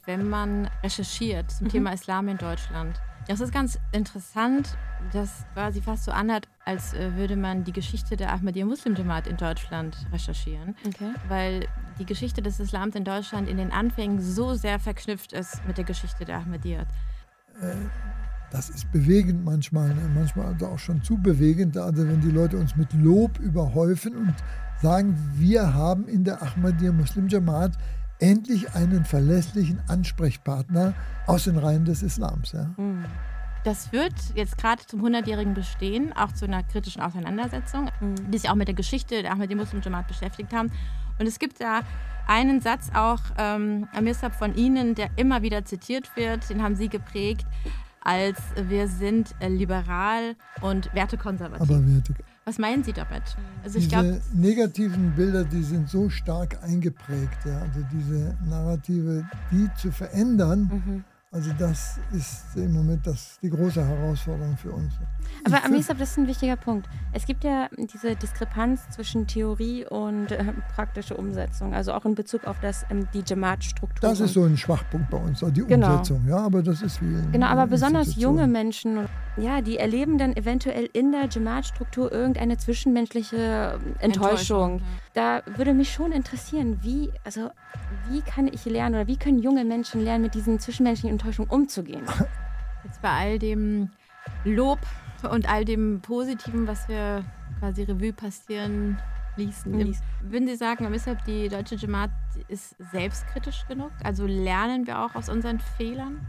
Wenn man recherchiert zum Thema Islam in Deutschland, das ist ganz interessant, dass quasi fast so anhört, als würde man die Geschichte der Ahmadiyya Muslim Jamaat in Deutschland recherchieren. Okay. Weil die Geschichte des Islams in Deutschland in den Anfängen so sehr verknüpft ist mit der Geschichte der Ahmadiyya. Das ist bewegend manchmal also auch schon zu bewegend, also wenn die Leute uns mit Lob überhäufen und sagen, wir haben in der Ahmadiyya Muslim Jamaat endlich einen verlässlichen Ansprechpartner aus den Reihen des Islams. Ja. Das wird jetzt gerade zum 100-jährigen Bestehen auch zu einer kritischen Auseinandersetzung, die sich auch mit der Geschichte der Ahmadiyya Muslim Jamaat beschäftigt haben. Und es gibt da einen Satz auch, Amir Sahib, von Ihnen, der immer wieder zitiert wird, den haben Sie geprägt, als wir sind liberal und wertekonservativ. Aber Werte. Was meinen Sie damit? Also diese negativen Bilder, die sind so stark eingeprägt. Ja? Also diese Narrative, die zu verändern, also das ist im Moment die große Herausforderung für uns. Aber Amir Sahib, das ist ein wichtiger Punkt. Es gibt ja diese Diskrepanz zwischen Theorie und praktische Umsetzung, also auch in Bezug auf die Jamaat-Struktur. Das ist so ein Schwachpunkt bei uns, die Umsetzung. Ja, aber das ist wie Genau, aber besonders junge Menschen, ja, die erleben dann eventuell in der Jamaat-Struktur irgendeine zwischenmenschliche Enttäuschung. Da würde mich schon interessieren, wie kann ich lernen oder wie können junge Menschen lernen, mit diesen zwischenmenschlichen Enttäuschungen umzugehen? Jetzt bei all dem Lob und all dem Positiven, was wir quasi Revue passieren ließen. Würden Sie sagen, weshalb die deutsche Jamaat ist selbstkritisch genug? Also lernen wir auch aus unseren Fehlern?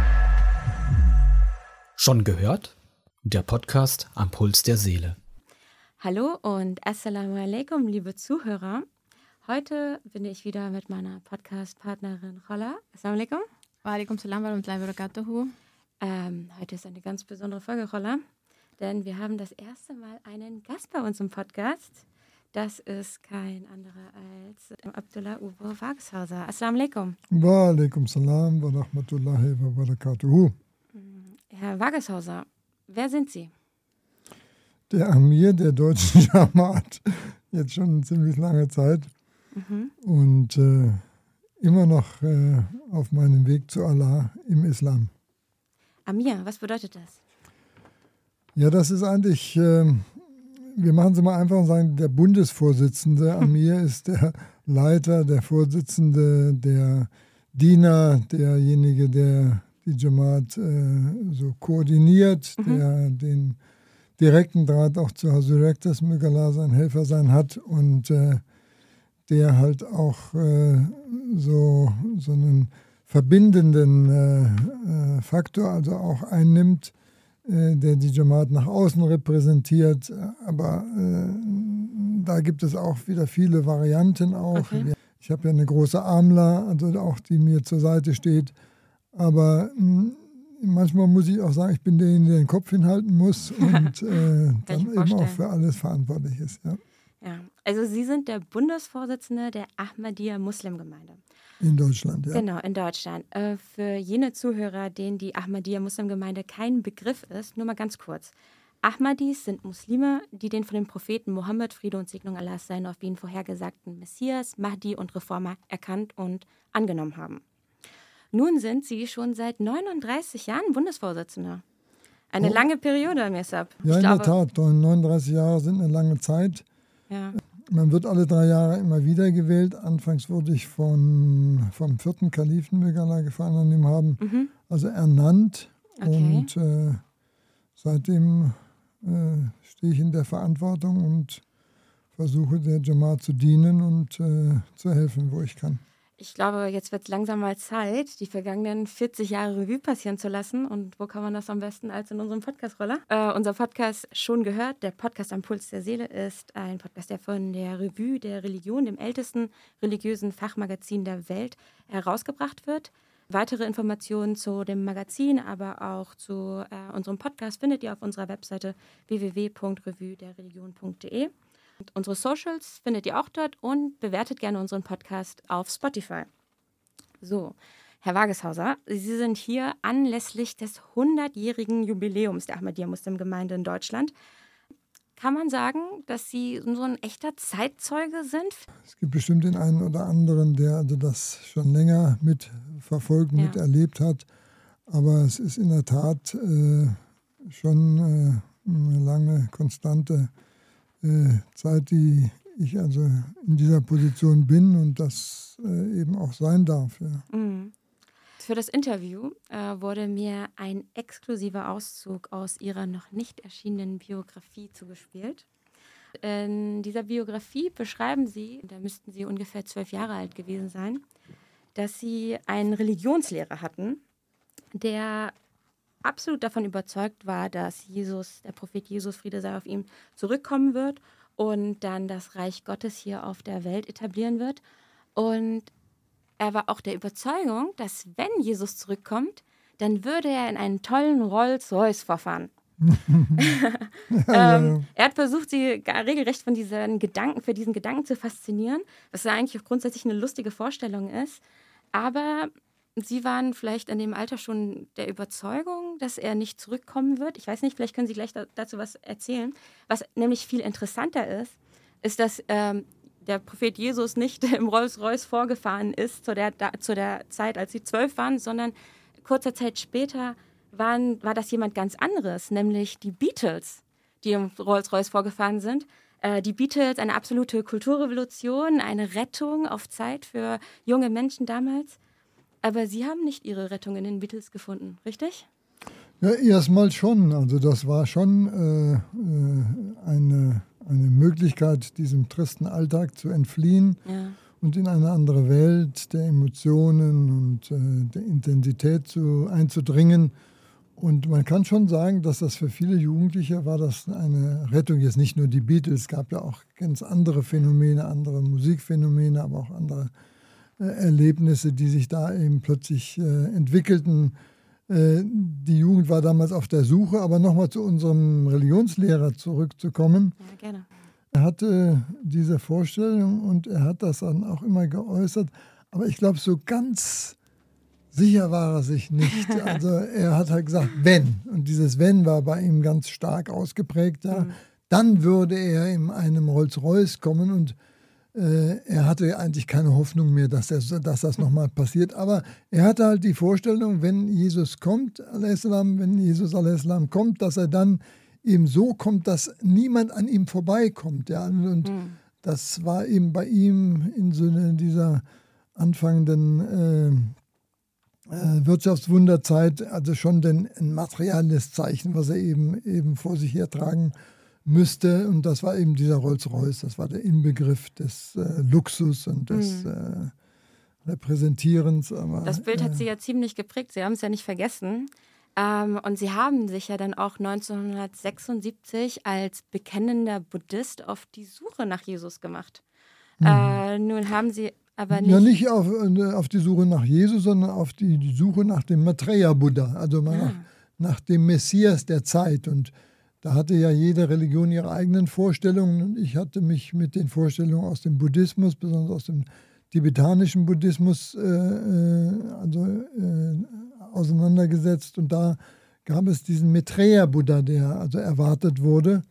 Schon gehört? Der Podcast am Puls der Seele. Hallo und Assalamu alaikum, liebe Zuhörer. Heute bin ich wieder mit meiner Podcast-Partnerin Chola. Assalamu alaikum. Wa alaikum salam wa rahmatullahi wa barakatuhu. Heute ist eine ganz besondere Folge, Chola, denn wir haben das erste Mal einen Gast bei uns im Podcast. Das ist kein anderer als Abdullah Uwe Wageshauser. Assalamu alaikum. Wa alaikum salam wa rahmatullahi wa barakatuhu. Herr Wageshauser, wer sind Sie? Der Amir der deutschen Jamaat. Jetzt schon eine ziemlich lange Zeit. Und immer noch auf meinem Weg zu Allah im Islam. Amir, was bedeutet das? Ja, das ist eigentlich, wir machen es mal einfach und sagen, der Bundesvorsitzende. Amir ist der Leiter, der Vorsitzende, der Diener, derjenige, der die Jamaat so koordiniert, der den direkten Draht auch zu Hazrat Akdas, möge Allah sein Helfer sein, hat und der halt auch so einen verbindenden Faktor also auch einnimmt, der die Jamaat nach außen repräsentiert. Aber da gibt es auch wieder viele Varianten auch. Okay. Ich habe ja eine große Amla, also auch die mir zur Seite steht. Aber manchmal muss ich auch sagen, ich bin derjenige, der den Kopf hinhalten muss und dann eben auch für alles verantwortlich ist. Ja. Ja, also Sie sind der Bundesvorsitzende der Ahmadiyya Muslim Gemeinde. In Deutschland, ja. Genau, in Deutschland. Für jene Zuhörer, denen die Ahmadiyya Muslim Gemeinde kein Begriff ist, nur mal ganz kurz. Ahmadis sind Muslime, die den von dem Propheten Mohammed, Friede und Segnung Allahs seien auf ihn vorhergesagten Messias, Mahdi und Reformer erkannt und angenommen haben. Nun sind Sie schon seit 39 Jahren Bundesvorsitzender. Eine lange Periode, Amir Sahib. Ja, in der Tat. 39 Jahre sind eine lange Zeit. Ja. Man wird alle 3 Jahre immer wieder gewählt. Anfangs wurde ich vom 4. Kalifen, möge Allah Gefallen an ihm haben, also ernannt. Okay. Und seitdem stehe ich in der Verantwortung und versuche der Jamaat zu dienen und zu helfen, wo ich kann. Ich glaube, jetzt wird es langsam mal Zeit, die vergangenen 40 Jahre Revue passieren zu lassen. Und wo kann man das am besten als in unserem Podcast-Roller? Unser Podcast Schon gehört, der Podcast am Puls der Seele, ist ein Podcast, der von der Revue der Religion, dem ältesten religiösen Fachmagazin der Welt, herausgebracht wird. Weitere Informationen zu dem Magazin, aber auch zu unserem Podcast findet ihr auf unserer Webseite www.revuedereligion.de. Und unsere Socials findet ihr auch dort und bewertet gerne unseren Podcast auf Spotify. So, Herr Wageshauser, Sie sind hier anlässlich des 100-jährigen Jubiläums der Ahmadiyya Muslim Gemeinde in Deutschland. kann man sagen, dass Sie so ein echter Zeitzeuge sind? Es gibt bestimmt den einen oder anderen, der also das schon länger mitverfolgt, miterlebt hat. Aber es ist in der Tat schon eine lange, konstante Zeit, die ich also in dieser Position bin und das eben auch sein darf. Ja. Mhm. Für das Interview wurde mir ein exklusiver Auszug aus Ihrer noch nicht erschienenen Biografie zugespielt. In dieser Biografie beschreiben Sie, da müssten Sie ungefähr 12 Jahre alt gewesen sein, dass Sie einen Religionslehrer hatten, der absolut davon überzeugt war, dass Jesus, der Prophet Jesus, Friede sei auf ihm, zurückkommen wird und dann das Reich Gottes hier auf der Welt etablieren wird. Und er war auch der Überzeugung, dass wenn Jesus zurückkommt, dann würde er in einen tollen Rolls-Royce verfahren. Er hat versucht, sie regelrecht von diesen Gedanken zu faszinieren, was ja eigentlich auch grundsätzlich eine lustige Vorstellung ist. Aber Sie waren vielleicht in dem Alter schon der Überzeugung, dass er nicht zurückkommen wird. Ich weiß nicht, vielleicht können Sie gleich dazu was erzählen. Was nämlich viel interessanter ist, dass der Prophet Jesus nicht im Rolls-Royce vorgefahren ist zu der Zeit, als sie 12 waren, sondern kurzer Zeit später war das jemand ganz anderes, nämlich die Beatles, die im Rolls-Royce vorgefahren sind. Die Beatles, eine absolute Kulturrevolution, eine Rettung auf Zeit für junge Menschen damals. Aber Sie haben nicht Ihre Rettung in den Beatles gefunden, richtig? Ja, erstmal schon. Also das war schon eine Möglichkeit, diesem tristen Alltag zu entfliehen und in eine andere Welt der Emotionen und der Intensität einzudringen. Und man kann schon sagen, dass das für viele Jugendliche war das eine Rettung. Jetzt nicht nur die Beatles, es gab ja auch ganz andere Phänomene, andere Musikphänomene, aber auch andere Erlebnisse, die sich da eben plötzlich entwickelten. Die Jugend war damals auf der Suche, aber nochmal zu unserem Religionslehrer zurückzukommen. Ja, gerne. Er hatte diese Vorstellung und er hat das dann auch immer geäußert. Aber ich glaube, so ganz sicher war er sich nicht. Also er hat halt gesagt, wenn. Und dieses Wenn war bei ihm ganz stark ausgeprägt. Ja. Dann würde er in einem Rolls-Royce kommen und er hatte eigentlich keine Hoffnung mehr, dass das nochmal passiert. Aber er hatte halt die Vorstellung, wenn Jesus kommt, kommt, dass er dann eben so kommt, dass niemand an ihm vorbeikommt. Ja? Und das war eben bei ihm in so dieser anfangenden Wirtschaftswunderzeit also schon ein materielles Zeichen, was er eben vor sich hertragen müsste. Und das war eben dieser Rolls-Royce. Das war der Inbegriff des Luxus und des Repräsentierens. Aber, das Bild hat Sie ja ziemlich geprägt. Sie haben es ja nicht vergessen. Und Sie haben sich ja dann auch 1976 als bekennender Buddhist auf die Suche nach Jesus gemacht. Nun haben Sie aber nicht... Ja, nicht auf die Suche nach Jesus, sondern auf die Suche nach dem Maitreya-Buddha, also nach dem Messias der Zeit. Und da hatte ja jede Religion ihre eigenen Vorstellungen. Und ich hatte mich mit den Vorstellungen aus dem Buddhismus, besonders aus dem tibetanischen Buddhismus, auseinandergesetzt. Und da gab es diesen Maitreya-Buddha, der also erwartet wurde.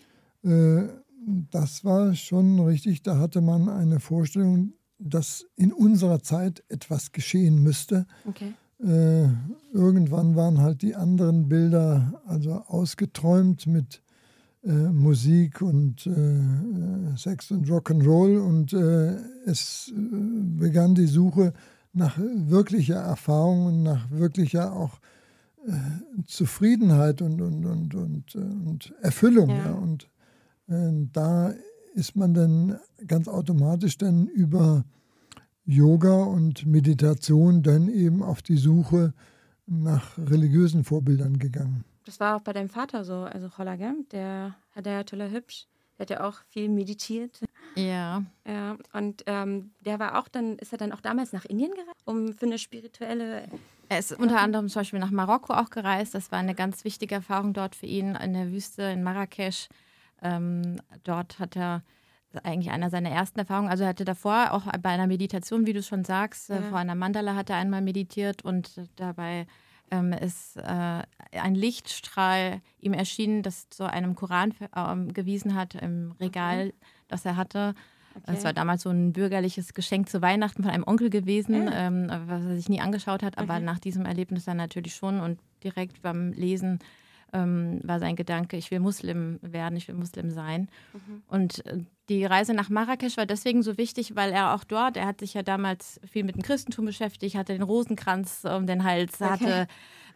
Das war schon richtig. Da hatte man eine Vorstellung, dass in unserer Zeit etwas geschehen müsste. Okay. Irgendwann waren halt die anderen Bilder also ausgeträumt mit Musik und Sex und Rock'n'Roll und es begann die Suche nach wirklicher Erfahrung und nach wirklicher auch Zufriedenheit und Erfüllung. Ja. Und da ist man dann ganz automatisch dann über Yoga und Meditation dann eben auf die Suche nach religiösen Vorbildern gegangen. Das war auch bei deinem Vater so, also Cholla, gell? Der hat ja toller hübsch. Der hat ja auch viel meditiert. Ja. Ja, und der war auch dann, ist er dann auch damals nach Indien gereist, um für eine spirituelle... Er ist unter anderem zum Beispiel nach Marokko auch gereist. Das war eine ganz wichtige Erfahrung dort für ihn in der Wüste in Marrakesch. Dort hat er eigentlich einer seiner ersten Erfahrungen. Also er hatte davor auch bei einer Meditation, wie du schon sagst, vor einer Mandala hat er einmal meditiert und dabei ist ein Lichtstrahl ihm erschienen, das zu einem Koran gewiesen hat im Regal, das er hatte. Es war damals so ein bürgerliches Geschenk zu Weihnachten von einem Onkel gewesen, was er sich nie angeschaut hat, aber nach diesem Erlebnis dann natürlich schon. Und direkt beim Lesen war sein Gedanke, ich will Muslim werden, ich will Muslim sein. Und die Reise nach Marrakesch war deswegen so wichtig, weil er auch dort, er hat sich ja damals viel mit dem Christentum beschäftigt, hatte den Rosenkranz um den Hals, der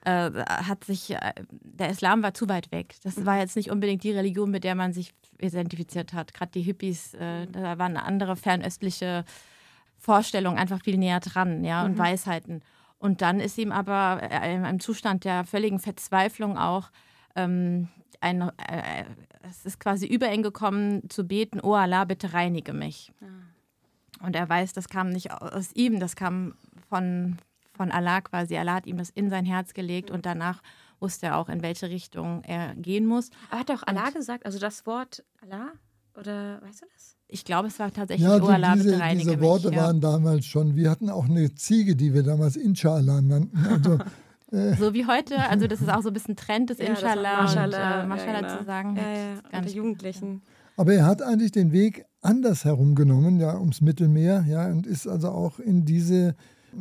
Islam war zu weit weg. Das war jetzt nicht unbedingt die Religion, mit der man sich identifiziert hat. Gerade die Hippies, da waren andere fernöstliche Vorstellungen einfach viel näher dran, ja, und Weisheiten. Und dann ist ihm aber in einem Zustand der völligen Verzweiflung auch es ist quasi über ihn gekommen, zu beten, oh Allah, bitte reinige mich. Und er weiß, das kam nicht aus ihm, das kam von Allah quasi. Allah hat ihm das in sein Herz gelegt und danach wusste er auch, in welche Richtung er gehen muss. Aber hat er auch Allah gesagt, also das Wort Allah? Oder weißt du das? Ich glaube, es war tatsächlich oh Allah, bitte reinige mich. Diese Worte waren damals schon, wir hatten auch eine Ziege, die wir damals Inshallah nannten. Also, so wie heute, also das ist auch so ein bisschen Trend, das Inshallah und Mashallah zu sagen. Ja, die Jugendlichen. Aber er hat eigentlich den Weg anders herumgenommen, ja, ums Mittelmeer, ja, und ist also auch in diese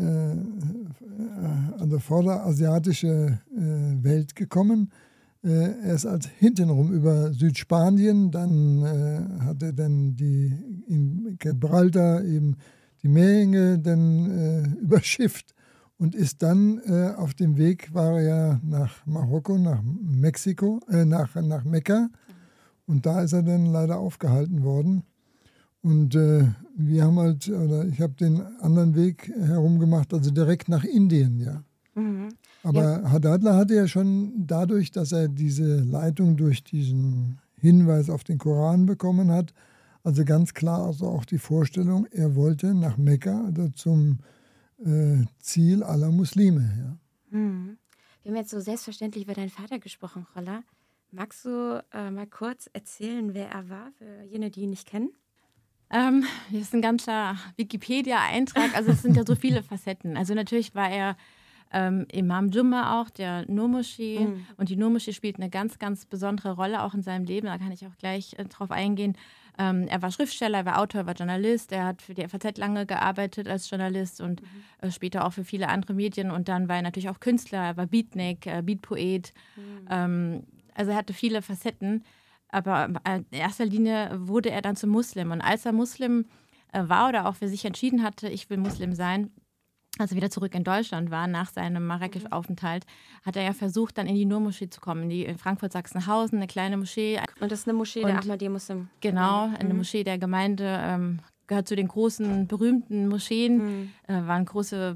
also vorderasiatische Welt gekommen. Er ist als hintenrum über Südspanien, dann hat er dann in Gibraltar eben die Meerenge dann überschifft und ist dann auf dem Weg, war er nach Marokko, nach Mexiko, nach Mekka, und da ist er dann leider aufgehalten worden. Und wir haben halt, oder ich habe den anderen Weg herumgemacht, also direkt nach Indien, ja. Aber Hadadlah hatte ja schon dadurch, dass er diese Leitung durch diesen Hinweis auf den Koran bekommen hat, also ganz klar also auch die Vorstellung, er wollte nach Mekka, also zum Ziel aller Muslime. Ja. Wir haben jetzt so selbstverständlich über deinen Vater gesprochen, Rolla. Magst du mal kurz erzählen, wer er war, für jene, die ihn nicht kennen? Das ist ein ganzer Wikipedia-Eintrag, also es sind ja so viele Facetten. Also natürlich war er Imam Jumma auch, der Nur-Moschee. Und die Nur-Moschee spielt eine ganz, ganz besondere Rolle auch in seinem Leben. Da kann ich auch gleich drauf eingehen. Er war Schriftsteller, er war Autor, er war Journalist. Er hat für die FAZ lange gearbeitet als Journalist und später auch für viele andere Medien. Und dann war er natürlich auch Künstler. Er war Beatnik, Beatpoet. Also er hatte viele Facetten. Aber in erster Linie wurde er dann zum Muslim. Und als er Muslim war oder auch für sich entschieden hatte, ich will Muslim sein, als er wieder zurück in Deutschland war, nach seinem Marrakesch-Aufenthalt, hat er ja versucht, dann in die Nur-Moschee zu kommen, in Frankfurt-Sachsenhausen, eine kleine Moschee. Und das ist eine Moschee der Ahmadiyya-Muslim. Genau, eine Moschee der Gemeinde, gehört zu den großen, berühmten Moscheen, waren große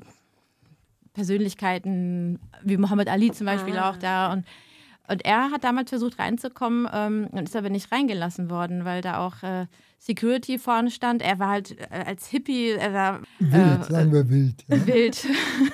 Persönlichkeiten, wie Muhammad Ali zum Beispiel auch da. Und er hat damals versucht reinzukommen und ist aber nicht reingelassen worden, weil da auch Security vorne stand. Er war halt als Hippie, er war wild, sagen wir wild. Ja. Wild.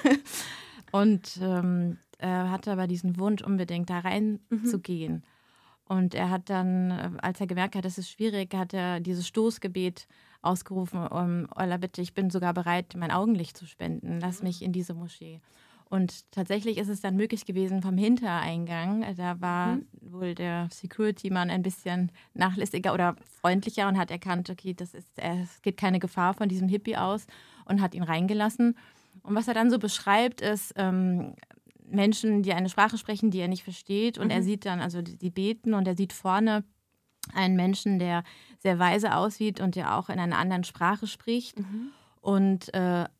Und er hatte aber diesen Wunsch, unbedingt da reinzugehen. Und er hat dann, als er gemerkt hat, das ist schwierig, hat er dieses Stoßgebet ausgerufen, Allah bitte, ich bin sogar bereit, mein Augenlicht zu spenden. Lass mich in diese Moschee. Und tatsächlich ist es dann möglich gewesen vom Hintereingang. Da war wohl der Security-Mann ein bisschen nachlässiger oder freundlicher und hat erkannt, okay, es geht keine Gefahr von diesem Hippie aus, und hat ihn reingelassen. Und was er dann so beschreibt, ist Menschen, die eine Sprache sprechen, die er nicht versteht. Und er sieht dann, also die beten, und er sieht vorne einen Menschen, der sehr weise aussieht und der auch in einer anderen Sprache spricht. Und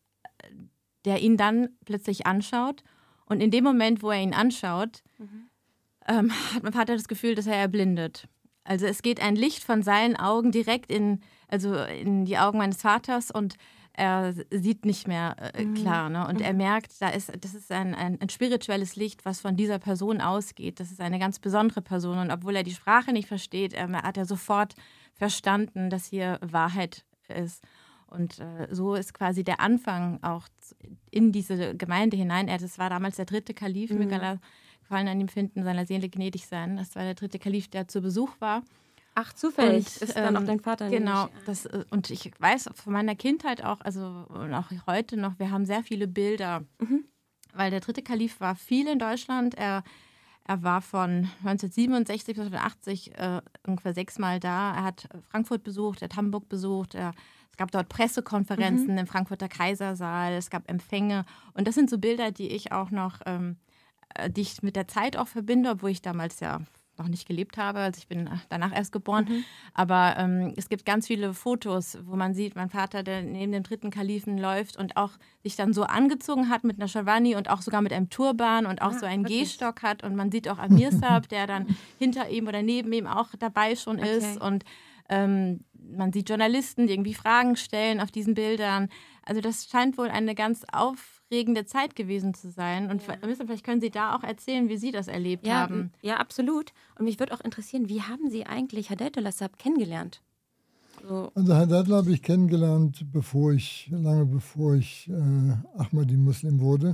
der ihn dann plötzlich anschaut. Und in dem Moment, wo er ihn anschaut, hat mein Vater das Gefühl, dass er erblindet. Also es geht ein Licht von seinen Augen direkt in die Augen meines Vaters, und er sieht nicht mehr klar. Ne? Und er merkt, das ist ein spirituelles Licht, was von dieser Person ausgeht. Das ist eine ganz besondere Person. Und obwohl er die Sprache nicht versteht, hat er sofort verstanden, dass hier Wahrheit ist. Und so ist quasi der Anfang auch in diese Gemeinde hinein. Das war damals der 3. Kalif, möge Allah Gefallen an ihm finden, seiner Seele gnädig sein. Das war der 3. Kalif, der zu Besuch war. Ach, zufällig ist dann auch dein Vater. Genau, und ich weiß von meiner Kindheit auch, also und auch heute noch, wir haben sehr viele Bilder weil der dritte Kalif war viel in Deutschland. Er war von 1967 bis 1980 ungefähr 6-mal da. Er hat Frankfurt besucht, er hat Hamburg besucht. Es gab dort Pressekonferenzen im Frankfurter Kaisersaal. Es gab Empfänge. Und das sind so Bilder, die ich auch noch, die ich mit der Zeit auch verbinde, obwohl ich damals ja noch nicht gelebt habe. Also ich bin danach erst geboren. Aber es gibt ganz viele Fotos, wo man sieht, mein Vater, der neben dem dritten Kalifen läuft und auch sich dann so angezogen hat mit einer Scherwani und auch sogar mit einem Turban und auch so einen Gehstock hat. Und man sieht auch Amir Saab, der dann hinter ihm oder neben ihm auch dabei schon ist. Und man sieht Journalisten, die irgendwie Fragen stellen auf diesen Bildern. Also das scheint wohl eine ganz aufregende Zeit gewesen zu sein. Und vielleicht können Sie da auch erzählen, wie Sie das erlebt haben. Ja, absolut. Und mich würde auch interessieren, wie haben Sie eigentlich Hadaetullah Saab kennengelernt? Also Hadaetullah habe ich kennengelernt, lange bevor ich Ahmadi-Muslim wurde.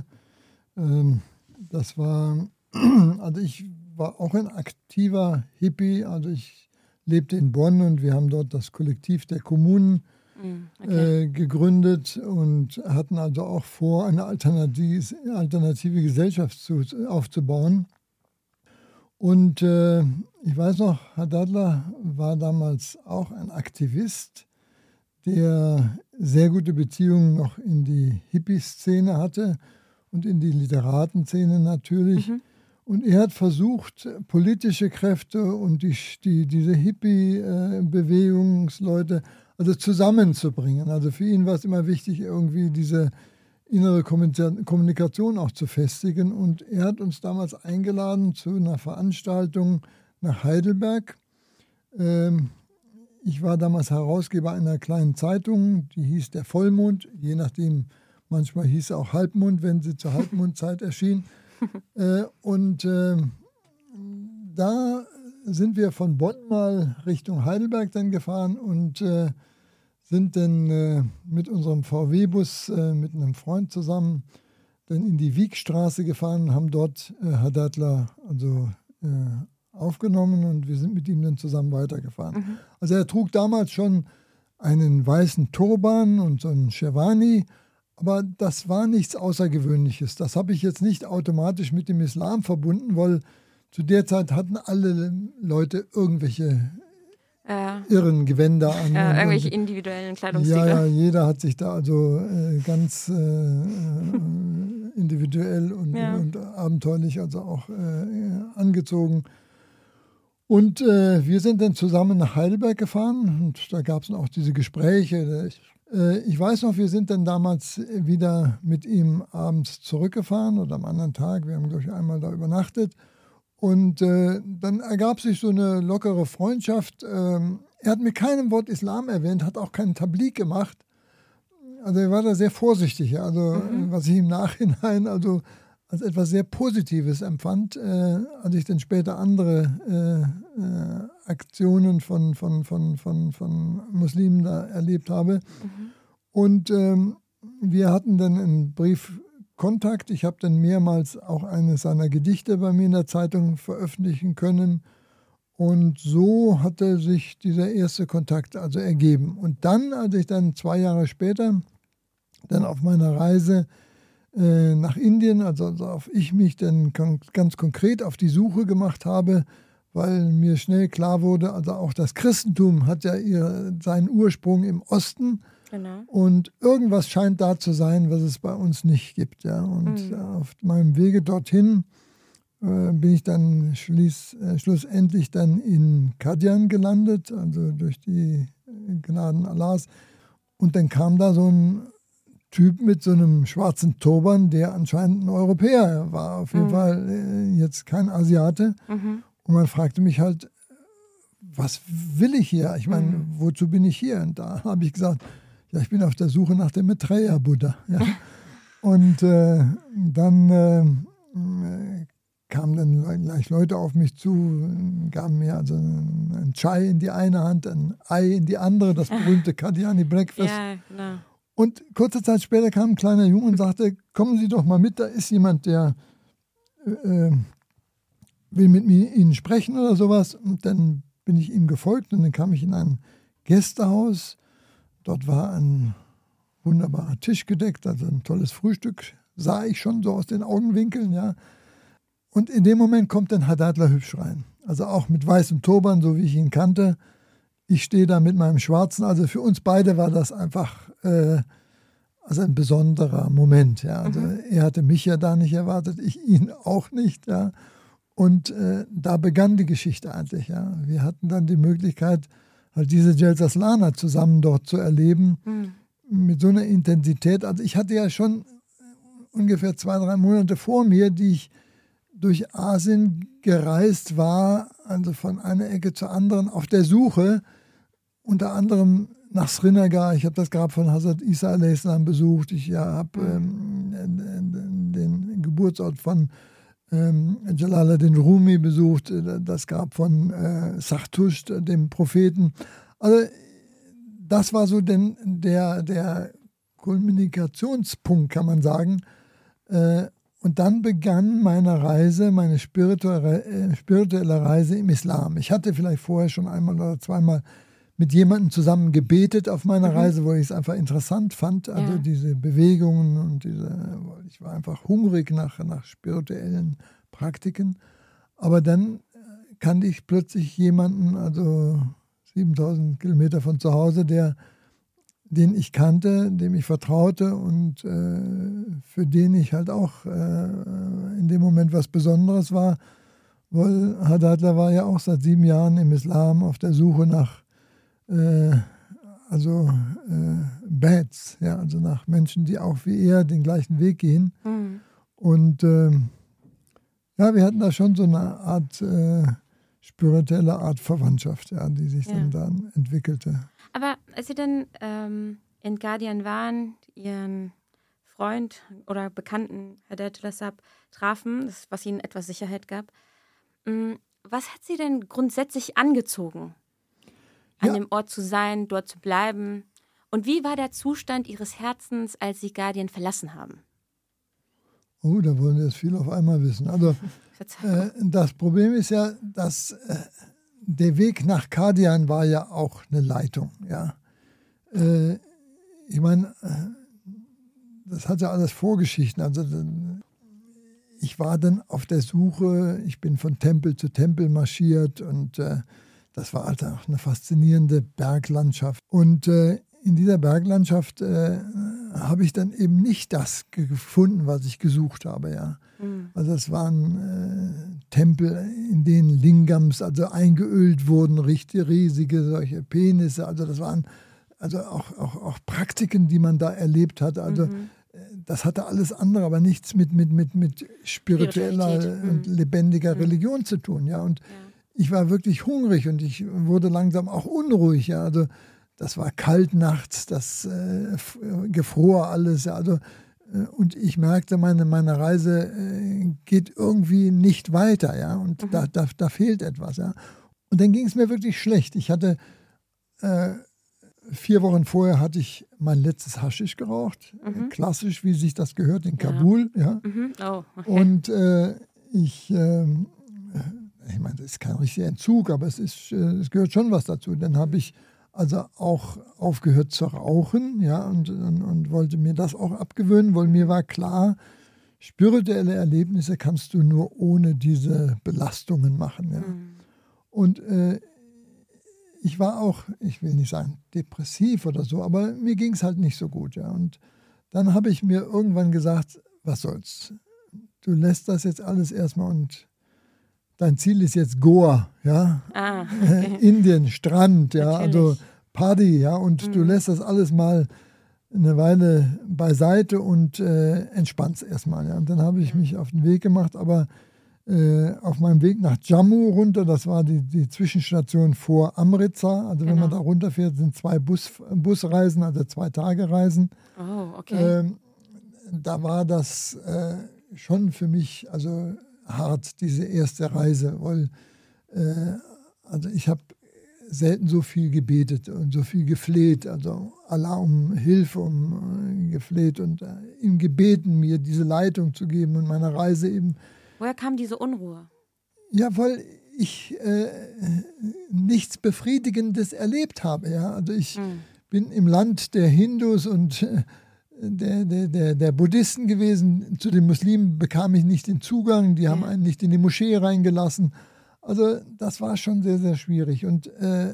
Also ich war auch ein aktiver Hippie, also ich lebte in Bonn und wir haben dort das Kollektiv der Kommunen gegründet und hatten also auch vor, eine alternative Gesellschaft aufzubauen. Und ich weiß noch, Hadaetullah war damals auch ein Aktivist, der sehr gute Beziehungen noch in die Hippie-Szene hatte und in die Literatenszene natürlich. Und er hat versucht, politische Kräfte und diese Hippie-Bewegungsleute also zusammenzubringen. Also für ihn war es immer wichtig, irgendwie diese innere Kommunikation auch zu festigen. Und er hat uns damals eingeladen zu einer Veranstaltung nach Heidelberg. Ich war damals Herausgeber einer kleinen Zeitung, die hieß Der Vollmond, je nachdem, manchmal hieß sie auch Halbmond, wenn sie zur Halbmondzeit erschien. Da sind wir von Bonn mal Richtung Heidelberg dann gefahren und sind dann mit unserem VW-Bus mit einem Freund zusammen dann in die Wiegstraße gefahren, haben dort Hadaetullah aufgenommen und wir sind mit ihm dann zusammen weitergefahren. Also er trug damals schon einen weißen Turban und so einen Scherwani, aber das war nichts Außergewöhnliches. Das habe ich jetzt nicht automatisch mit dem Islam verbunden, weil zu der Zeit hatten alle Leute irgendwelche irren Gewänder an. Irgendwelche individuellen Kleidungsstile. Ja, jeder hat sich da also ganz individuell und abenteuerlich also auch angezogen. Und wir sind dann zusammen nach Heidelberg gefahren und da gab es dann auch diese Gespräche. Ich weiß noch, wir sind dann damals wieder mit ihm abends zurückgefahren oder am anderen Tag. Wir haben, glaube ich, einmal da übernachtet. Und dann ergab sich so eine lockere Freundschaft. Er hat mit keinem Wort Islam erwähnt, hat auch keinen Tabligh gemacht. Also er war da sehr vorsichtig. Also was ich im Nachhinein also als etwas sehr Positives empfand, als ich dann später andere Aktionen von Muslimen da erlebt habe. Und wir hatten dann einen Briefkontakt. Ich habe dann mehrmals auch eines seiner Gedichte bei mir in der Zeitung veröffentlichen können. Und so hatte sich dieser erste Kontakt also ergeben. Und dann, als ich dann 2 Jahre später dann auf meiner Reise nach Indien, also auf ich mich dann ganz konkret auf die Suche gemacht habe, weil mir schnell klar wurde, also auch das Christentum hat ja seinen Ursprung im Osten. Genau. Und irgendwas scheint da zu sein, was es bei uns nicht gibt. Ja. Und auf meinem Wege dorthin bin ich dann schlussendlich dann in Qadian gelandet, also durch die Gnaden Allahs. Und dann kam da so ein Typ mit so einem schwarzen Turban, der anscheinend ein Europäer war, auf jeden Fall jetzt kein Asiate. Und man fragte mich halt, was will ich hier? Ich meine, wozu bin ich hier? Und da habe ich gesagt, ja, ich bin auf der Suche nach dem Maitreya-Buddha. Ja. Und dann kamen dann gleich Leute auf mich zu, gaben mir also ein Chai in die eine Hand, ein Ei in die andere, das berühmte Qadiani Breakfast. Ja, genau. Und kurze Zeit später kam ein kleiner Junge und sagte, kommen Sie doch mal mit, da ist jemand, der will mit Ihnen sprechen oder sowas. Und dann bin ich ihm gefolgt und dann kam ich in ein Gästehaus. Dort war ein wunderbarer Tisch gedeckt, also ein tolles Frühstück sah ich schon so aus den Augenwinkeln, ja. Und in dem Moment kommt dann Hadadler hübsch rein. Also auch mit weißem Turban, so wie ich ihn kannte. Ich stehe da mit meinem Schwarzen. Also für uns beide war das einfach also ein besonderer Moment. Ja. Also er hatte mich ja da nicht erwartet, ich ihn auch nicht. Ja. Und da begann die Geschichte eigentlich. Ja. Wir hatten dann die Möglichkeit, halt diese Jalsa Slana zusammen dort zu erleben, mit so einer Intensität. Also ich hatte ja schon ungefähr 2-3 Monate vor mir, die ich durch Asien gereist war, also von einer Ecke zur anderen, auf der Suche, unter anderem nach Srinagar. Ich habe das Grab von Hazrat Isa a.s. besucht. Ich habe den Geburtsort von Jalaluddin Rumi besucht, das Grab von Zarathustra, dem Propheten. Also das war so der Kommunikationspunkt, kann man sagen. Und dann begann meine Reise, meine spirituelle Reise im Islam. Ich hatte vielleicht vorher schon einmal oder zweimal mit jemandem zusammen gebetet auf meiner Reise, wo ich es einfach interessant fand. Also diese Bewegungen und ich war einfach hungrig nach spirituellen Praktiken. Aber dann kannte ich plötzlich jemanden, also 7000 Kilometer von zu Hause, den ich kannte, dem ich vertraute und für den ich halt auch in dem Moment was Besonderes war, weil Hadadler war ja auch seit 7 Jahren im Islam auf der Suche nach Bats, ja, also nach Menschen, die auch wie er den gleichen Weg gehen. Und ja, wir hatten da schon so eine Art spirituelle Art Verwandtschaft, ja, die sich dann entwickelte. Aber als Sie dann in Qadian waren, Ihren Freund oder Bekannten, Hadadler Sahib, trafen, was Ihnen etwas Sicherheit gab, was hat Sie denn grundsätzlich angezogen, an dem Ort zu sein, dort zu bleiben? Und wie war der Zustand Ihres Herzens, als Sie Qadian verlassen haben? Oh, da wollen wir jetzt viel auf einmal wissen. Also das Problem ist ja, dass der Weg nach Qadian war ja auch eine Leitung. Ja. Ich meine, das hat ja alles Vorgeschichten. Also ich war dann auf der Suche, ich bin von Tempel zu Tempel marschiert und das war halt auch eine faszinierende Berglandschaft. Und in dieser Berglandschaft habe ich dann eben nicht das gefunden, was ich gesucht habe. Ja. Also es waren Tempel, in denen Lingams also eingeölt wurden, richtig riesige solche Penisse. Also das waren also auch Praktiken, die man da erlebt hat. Also das hatte alles andere, aber nichts mit spiritueller und lebendiger Religion zu tun. Ja. Und ich war wirklich hungrig und ich wurde langsam auch unruhig. Ja. Also das war kalt nachts, das gefror alles. Ja. Also, und ich merkte, meine Reise geht irgendwie nicht weiter. Ja. Und da fehlt etwas. Ja. Und dann ging es mir wirklich schlecht. Ich hatte 4 Wochen vorher hatte ich mein letztes Haschisch geraucht. Klassisch, wie sich das gehört, in Kabul. Ja. Oh, okay. Und ich meine, das ist kein richtiger Entzug, aber es gehört schon was dazu. Dann habe ich also auch aufgehört zu rauchen, ja, und wollte mir das auch abgewöhnen, weil mir war klar, spirituelle Erlebnisse kannst du nur ohne diese Belastungen machen. Ja. Und ich war auch, ich will nicht sagen depressiv oder so, aber mir ging es halt nicht so gut. Ja. Und dann habe ich mir irgendwann gesagt, was soll's, du lässt das jetzt alles erstmal und dein Ziel ist jetzt Goa, ja, okay. Indien, Strand, ja, natürlich. Also Party, ja, und du lässt das alles mal eine Weile beiseite und entspannst erstmal, ja. Und dann habe ich mich auf den Weg gemacht, aber auf meinem Weg nach Jammu runter, das war die Zwischenstation vor Amritsar, also wenn man da runterfährt, sind 2 Busreisen, also 2-Tage-Reisen. Oh, okay. Da war das schon für mich, also hart, diese erste Reise, weil also ich habe selten so viel gebetet und so viel gefleht, also Allah um Hilfe gefleht und ihm gebeten, mir diese Leitung zu geben und meiner Reise eben. Woher kam diese Unruhe? Ja, weil ich nichts Befriedigendes erlebt habe. Ja? Also ich bin im Land der Hindus und der Buddhisten gewesen. Zu den Muslimen bekam ich nicht den Zugang, die haben einen nicht in die Moschee reingelassen. Also das war schon sehr, sehr schwierig. Und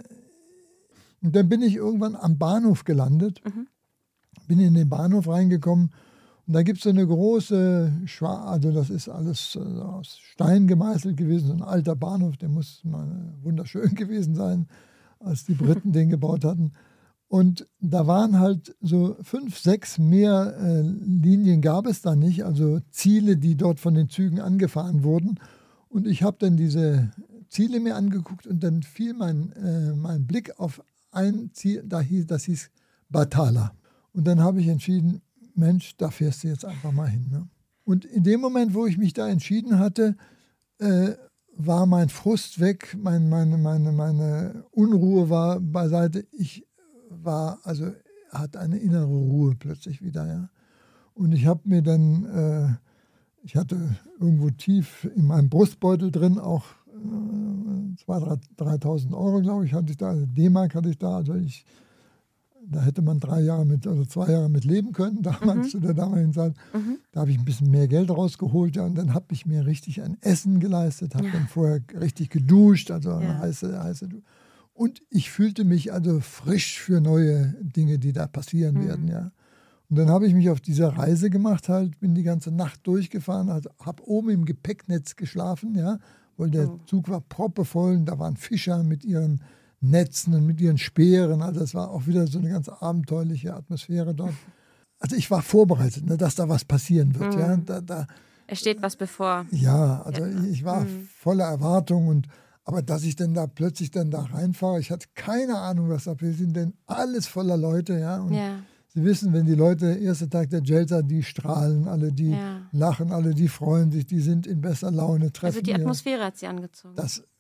dann bin ich irgendwann am Bahnhof gelandet, bin in den Bahnhof reingekommen und da gibt es so eine große, also das ist alles aus Stein gemeißelt gewesen, so ein alter Bahnhof, der muss mal wunderschön gewesen sein, als die Briten den gebaut hatten. Und da waren halt so 5, 6 mehr Linien gab es da nicht, also Ziele, die dort von den Zügen angefahren wurden. Und ich habe dann diese Ziele mir angeguckt und dann fiel mein Blick auf ein Ziel, das hieß Batala. Und dann habe ich entschieden, Mensch, da fährst du jetzt einfach mal hin. Ne? Und in dem Moment, wo ich mich da entschieden hatte, war mein Frust weg, meine Unruhe war beiseite. Ich hatte eine innere Ruhe plötzlich wieder. Ja? Und ich habe mir dann, ich hatte irgendwo tief in meinem Brustbeutel drin auch 2.000, 3.000 Euro, glaube ich, hatte ich da, also D-Mark hatte ich da, also da hätte man 2 Jahre mit leben können, damals zu der damaligen Zeit. Da habe ich ein bisschen mehr Geld rausgeholt, ja, und dann habe ich mir richtig ein Essen geleistet, habe dann vorher richtig geduscht, also heiße und ich fühlte mich also frisch für neue Dinge, die da passieren werden, ja. Und dann habe ich mich auf diese Reise gemacht, halt, bin die ganze Nacht durchgefahren, also habe oben im Gepäcknetz geschlafen, ja, weil der Zug war proppevoll und da waren Fischer mit ihren Netzen und mit ihren Speeren. Also es war auch wieder so eine ganz abenteuerliche Atmosphäre dort. Also ich war vorbereitet, ne, dass da was passieren wird. Ja. Es steht was bevor. Ja, also ich war voller Erwartung. Aber dass ich dann da plötzlich da reinfahre, ich hatte keine Ahnung, was da passiert, denn alles voller Leute. Ja, und Sie wissen, wenn die Leute, erster Tag der Jalsa, die strahlen, alle, die lachen, alle, die freuen sich, die sind in besser Laune, treffen. Also die Atmosphäre hat sie angezogen.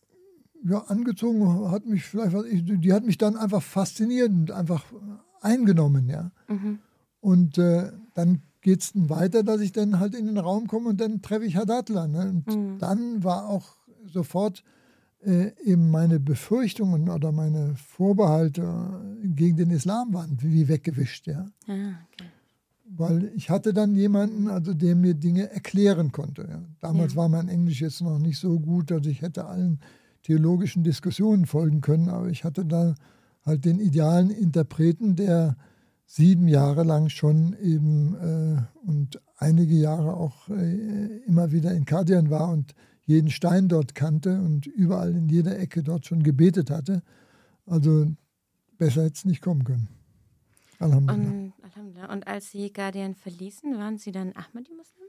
Angezogen hat mich vielleicht, die hat mich dann einfach fasziniert und einfach eingenommen, ja. Und dann geht es weiter, dass ich dann halt in den Raum komme und dann treffe ich Hadadla. Ne? Und dann war auch sofort eben meine Befürchtungen oder meine Vorbehalte gegen den Islam waren wie weggewischt, ja. Okay. Weil ich hatte dann jemanden, also der mir Dinge erklären konnte. Ja. Damals war mein Englisch jetzt noch nicht so gut, dass ich hätte allen theologischen Diskussionen folgen können, aber ich hatte da halt den idealen Interpreten, der 7 Jahre lang schon eben und einige Jahre auch immer wieder in Qadian war und jeden Stein dort kannte und überall in jeder Ecke dort schon gebetet hatte. Also besser hätte es nicht kommen können. Alhamdulillah. Und als Sie Qadian verließen, waren Sie dann Ahmadi-Muslim?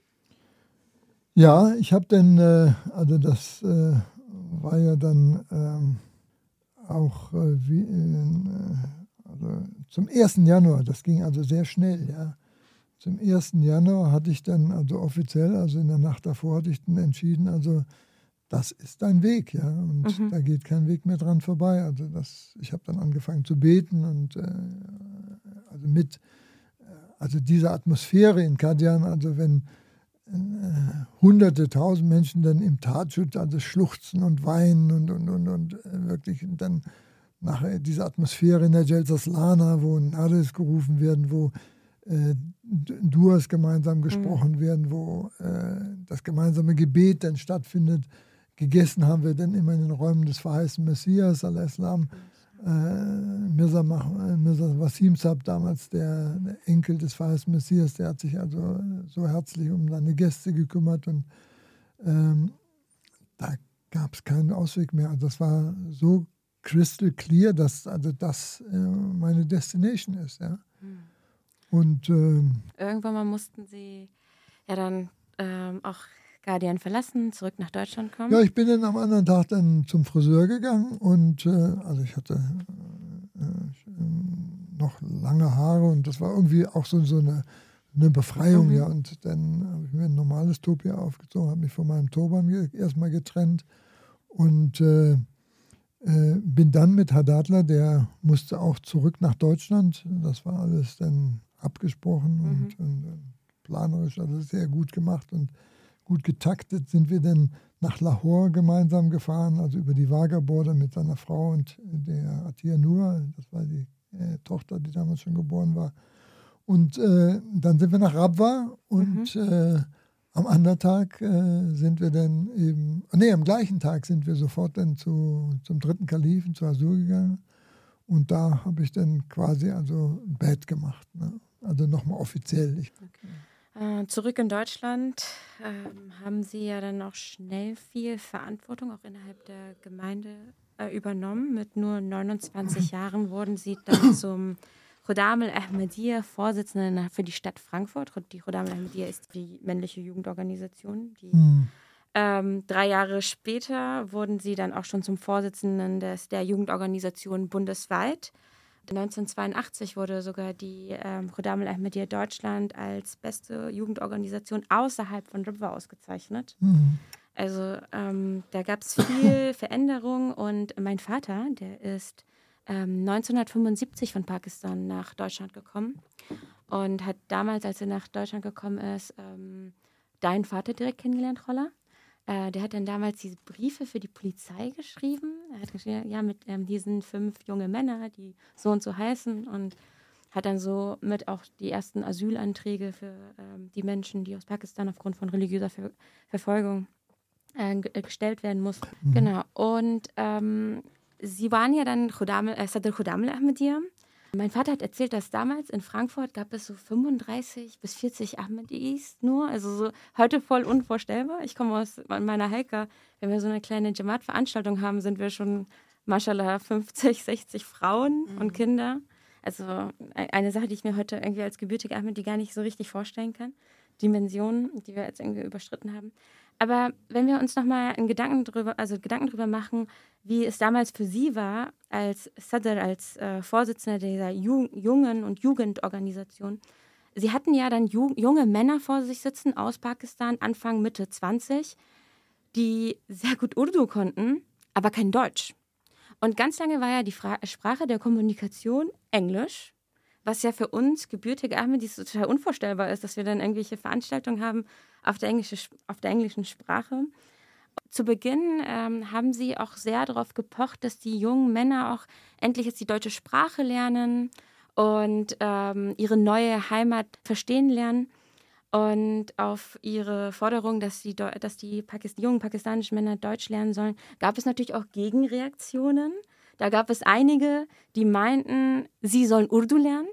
Ja, ich habe dann, also das war ja dann auch also zum 1. Januar, das ging also sehr schnell, ja. Zum 1. Januar hatte ich dann, also offiziell, also in der Nacht davor hatte ich dann entschieden, also das ist dein Weg, ja, und da geht kein Weg mehr dran vorbei. Also ich habe dann angefangen zu beten und also diese Atmosphäre in Qadian, also wenn Hunderte, 1000 Menschen dann im Tatschut, also schluchzen und weinen und wirklich und dann nachher diese Atmosphäre in der Jalsa Slana, wo Nades gerufen werden, wo Duas gemeinsam gesprochen werden, wo das gemeinsame Gebet dann stattfindet. Gegessen haben wir dann immer in den Räumen des verheißenen Messias, al-Islam. Mirza Wasim Saab, damals der Enkel des verheißenen Messias, der hat sich also so herzlich um seine Gäste gekümmert und da gab es keinen Ausweg mehr. Also das war so crystal clear, dass also das meine Destination ist, ja. Und irgendwann mal mussten Sie ja dann auch Qadian verlassen, zurück nach Deutschland kommen. Ja, ich bin dann am anderen Tag dann zum Friseur gegangen und also ich hatte noch lange Haare und das war irgendwie auch so eine Befreiung, ja. Und dann habe ich mir ein normales Topia aufgezogen, habe mich von meinem Turban erstmal getrennt und bin dann mit Hadadla, der musste auch zurück nach Deutschland. Das war alles dann abgesprochen und planerisch, also sehr gut gemacht und gut getaktet, sind wir dann nach Lahore gemeinsam gefahren, also über die Wagha-Border mit seiner Frau und der Atiya Nur, das war die Tochter, die damals schon geboren war. Und dann sind wir nach Rabwa und am anderen Tag sind wir dann eben, am gleichen Tag sind wir sofort dann zum dritten Kalifen, zu Asur gegangen. Und da habe ich dann quasi also ein Bett gemacht, ne? Also nochmal offiziell. Zurück in Deutschland haben Sie ja dann auch schnell viel Verantwortung auch innerhalb der Gemeinde übernommen. Mit nur 29 Jahren wurden Sie dann zum Khuddam al-Ahmadiyya Vorsitzenden für die Stadt Frankfurt. Die Khuddam al-Ahmadiyya ist die männliche Jugendorganisation. 3 Jahre später wurden Sie dann auch schon zum Vorsitzenden der Jugendorganisation bundesweit. 1982 wurde sogar die Khuddam al-Ahmadiyya Deutschland als beste Jugendorganisation außerhalb von Rabwa ausgezeichnet. Also da gab es viel Veränderung und mein Vater, der ist 1975 von Pakistan nach Deutschland gekommen und hat damals, als er nach Deutschland gekommen ist, deinen Vater direkt kennengelernt, Rolla. Der hat dann damals diese Briefe für die Polizei geschrieben. Er hat geschrieben, ja, mit hier sind 5 junge Männer, die so und so heißen, und hat dann so mit auch die ersten Asylanträge für die Menschen, die aus Pakistan aufgrund von religiöser Verfolgung gestellt werden mussten. Genau. Und sie waren ja dann Sadr Khuddam al-Ahmadiyya. Mein Vater hat erzählt, dass damals in Frankfurt gab es so 35 bis 40 Ahmadis nur. Also so heute voll unvorstellbar. Ich komme aus meiner Halqa. Wenn wir so eine kleine Jamaat-Veranstaltung haben, sind wir schon, mashallah, 50, 60 Frauen und Kinder. Also eine Sache, die ich mir heute irgendwie als gebürtige Ahmadi gar nicht so richtig vorstellen kann. Dimensionen, die wir jetzt irgendwie überschritten haben. Aber wenn wir uns nochmal Gedanken drüber machen, wie es damals für Sie war, als Sadr, als Vorsitzender dieser Jungen- und Jugendorganisation. Sie hatten ja dann junge Männer vor sich sitzen aus Pakistan, Anfang, Mitte 20, die sehr gut Urdu konnten, aber kein Deutsch. Und ganz lange war ja die Sprache der Kommunikation Englisch, was ja für uns gebürtige Ahmadis total unvorstellbar ist, dass wir dann irgendwelche Veranstaltungen haben auf der englischen Sprache. Zu Beginn haben sie auch sehr darauf gepocht, dass die jungen Männer auch endlich jetzt die deutsche Sprache lernen und ihre neue Heimat verstehen lernen. Und auf ihre Forderung, dass die jungen pakistanischen Männer Deutsch lernen sollen, gab es natürlich auch Gegenreaktionen. Da gab es einige, die meinten, sie sollen Urdu lernen.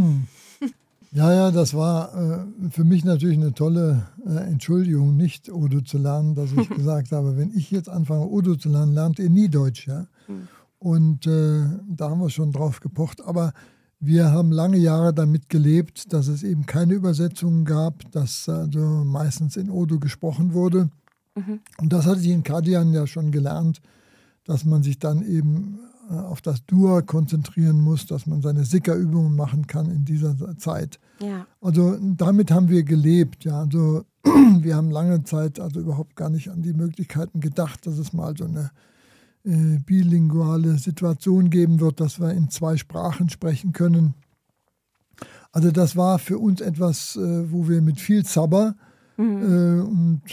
Ja, das war für mich natürlich eine tolle Entschuldigung, nicht Urdu zu lernen, dass ich gesagt habe, wenn ich jetzt anfange, Urdu zu lernen, lernt ihr nie Deutsch. Ja? Und da haben wir schon drauf gepocht. Aber wir haben lange Jahre damit gelebt, dass es eben keine Übersetzungen gab, dass also meistens in Urdu gesprochen wurde. Und das hatte ich in Qadian ja schon gelernt, dass man sich dann eben auf das Dua konzentrieren muss, dass man seine Sikr-Übungen machen kann in dieser Zeit. Ja. Also damit haben wir gelebt. Ja. Also wir haben lange Zeit also überhaupt gar nicht an die Möglichkeiten gedacht, dass es mal so eine bilinguale Situation geben wird, dass wir in 2 Sprachen sprechen können. Also das war für uns etwas, wo wir mit viel Sabber und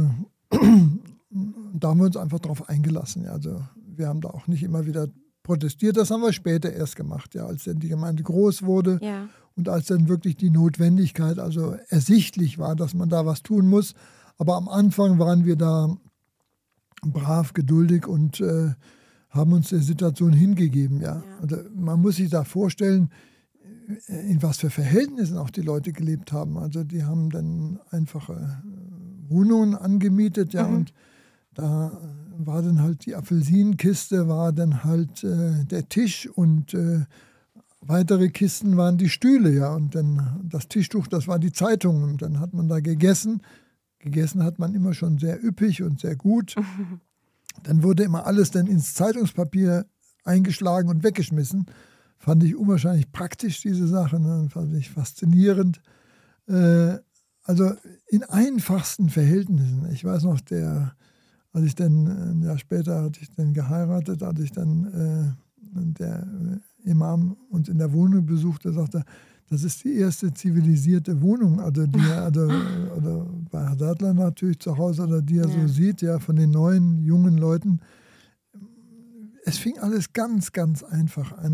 da haben wir uns einfach darauf eingelassen. Ja. Also wir haben da auch nicht immer wieder protestiert. Das haben wir später erst gemacht, ja, als dann die Gemeinde groß wurde und als dann wirklich die Notwendigkeit also ersichtlich war, dass man da was tun muss. Aber am Anfang waren wir da brav, geduldig und haben uns der Situation hingegeben. Ja. Also man muss sich da vorstellen, in was für Verhältnissen auch die Leute gelebt haben. Also die haben dann einfache Wohnungen angemietet, ja, und da war dann halt die Apfelsinenkiste, war dann halt der Tisch und weitere Kisten waren die Stühle, ja, und dann das Tischtuch, das war die Zeitung, und dann hat man da gegessen. Gegessen hat man immer schon sehr üppig und sehr gut. Dann wurde immer alles dann ins Zeitungspapier eingeschlagen und weggeschmissen. Fand ich unwahrscheinlich praktisch, diese Sache, ne? Fand ich faszinierend. Also in einfachsten Verhältnissen. Ich weiß noch, als ich dann, ein Jahr später hatte ich dann geheiratet, als ich dann der Imam uns in der Wohnung besuchte, sagte, das ist die erste zivilisierte Wohnung, also die oder bei Hadadler natürlich zu Hause, oder die er so sieht, ja, von den neuen, jungen Leuten. Es fing alles ganz, ganz einfach an.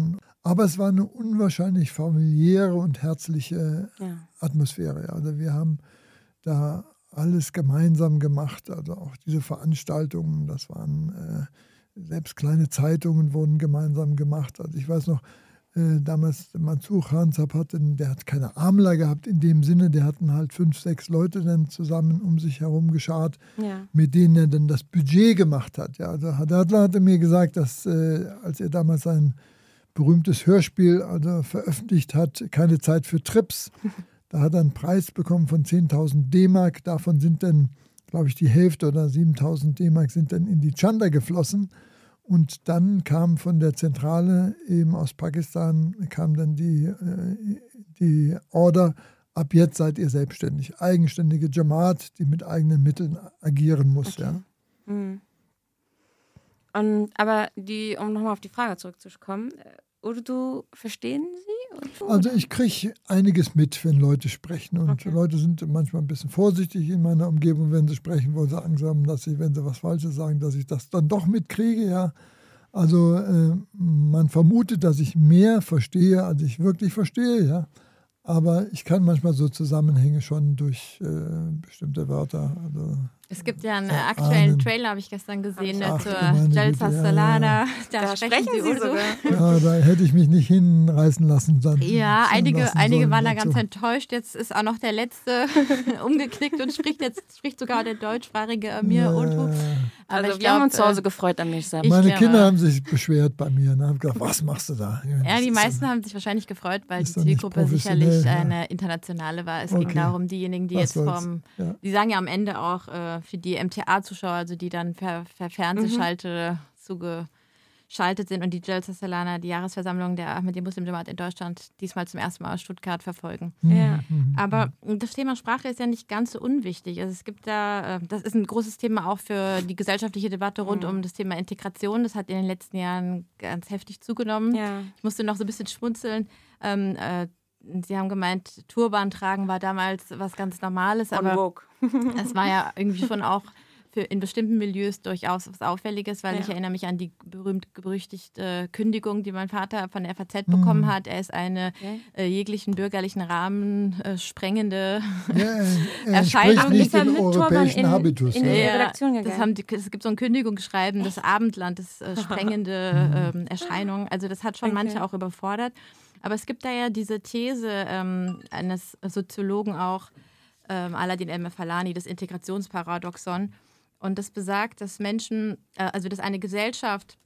Aber es war eine unwahrscheinlich familiäre und herzliche Atmosphäre. Also wir haben da alles gemeinsam gemacht, also auch diese Veranstaltungen, das waren, selbst kleine Zeitungen wurden gemeinsam gemacht. Also ich weiß noch, damals Mansur Khan-Sab der hat keine Amler gehabt in dem Sinne, der hatten halt 5, 6 Leute dann zusammen um sich herum geschart, mit denen er dann das Budget gemacht hat. Ja, also Haddadler hatte mir gesagt, dass als er damals sein berühmtes Hörspiel veröffentlicht hat, Keine Zeit für Trips, da hat er einen Preis bekommen von 10.000 D-Mark, davon sind dann, glaube ich, die Hälfte oder 7.000 D-Mark sind dann in die Chanda geflossen. Und dann kam von der Zentrale eben aus Pakistan, kam dann die Order, ab jetzt seid ihr selbstständig. Eigenständige Jamaat, die mit eigenen Mitteln agieren muss. Okay. Ja. Aber um nochmal auf die Frage zurückzukommen, Urdu verstehen Sie? Urdu, also ich kriege einiges mit, wenn Leute sprechen. Und Leute sind manchmal ein bisschen vorsichtig in meiner Umgebung, wenn sie sprechen, wo sie Angst haben, dass wenn sie was Falsches sagen, dass ich das dann doch mitkriege. Ja. Also man vermutet, dass ich mehr verstehe, als ich wirklich verstehe. Ja. Aber ich kann manchmal so Zusammenhänge schon durch bestimmte Wörter. Also, es gibt ja einen aktuellen Trailer, habe ich gestern gesehen, zur Jalsa Salana. Da sprechen Sie Urdu. Ja, da hätte ich mich nicht hinreißen lassen. Einige waren da ganz enttäuscht. Jetzt ist auch noch der Letzte umgeknickt und spricht sogar der deutschsprachige Amir Urdu. Aber also wir haben uns zu Hause gefreut an mich selbst. Meine Kinder haben sich beschwert bei mir und haben gedacht, was machst du da? Ja, die meisten haben sich wahrscheinlich gefreut, weil die Zielgruppe sicherlich eine internationale war. Es ging darum, diejenigen, die die sagen ja am Ende auch für die MTA-Zuschauer, also die dann per Fernsehschalte zugeschaltet sind und die Jalsa Salana, die Jahresversammlung der Ahmadiyya Muslim Jamaat in Deutschland, diesmal zum ersten Mal aus Stuttgart verfolgen. Ja. Aber das Thema Sprache ist ja nicht ganz so unwichtig. Also es gibt das ist ein großes Thema auch für die gesellschaftliche Debatte rund um das Thema Integration. Das hat in den letzten Jahren ganz heftig zugenommen. Ja. Ich musste noch so ein bisschen schmunzeln. Sie haben gemeint, Turban tragen war damals was ganz Normales, aber es war ja irgendwie schon auch in bestimmten Milieus durchaus was Auffälliges, weil ich erinnere mich an die berühmt-berüchtigte Kündigung, die mein Vater von der FAZ bekommen hat. Er ist eine jeglichen bürgerlichen Rahmen sprengende Erscheinung. Nicht den europäischen Habitus. In die Redaktion gegangen. Es gibt so ein Kündigungsschreiben, das Abendland, das sprengende Erscheinung. Also das hat schon manche auch überfordert. Aber es gibt da ja diese These eines Soziologen auch, Aladdin El-Mafalani, das Integrationsparadoxon. Und das besagt, dass Menschen, dass eine Gesellschaft,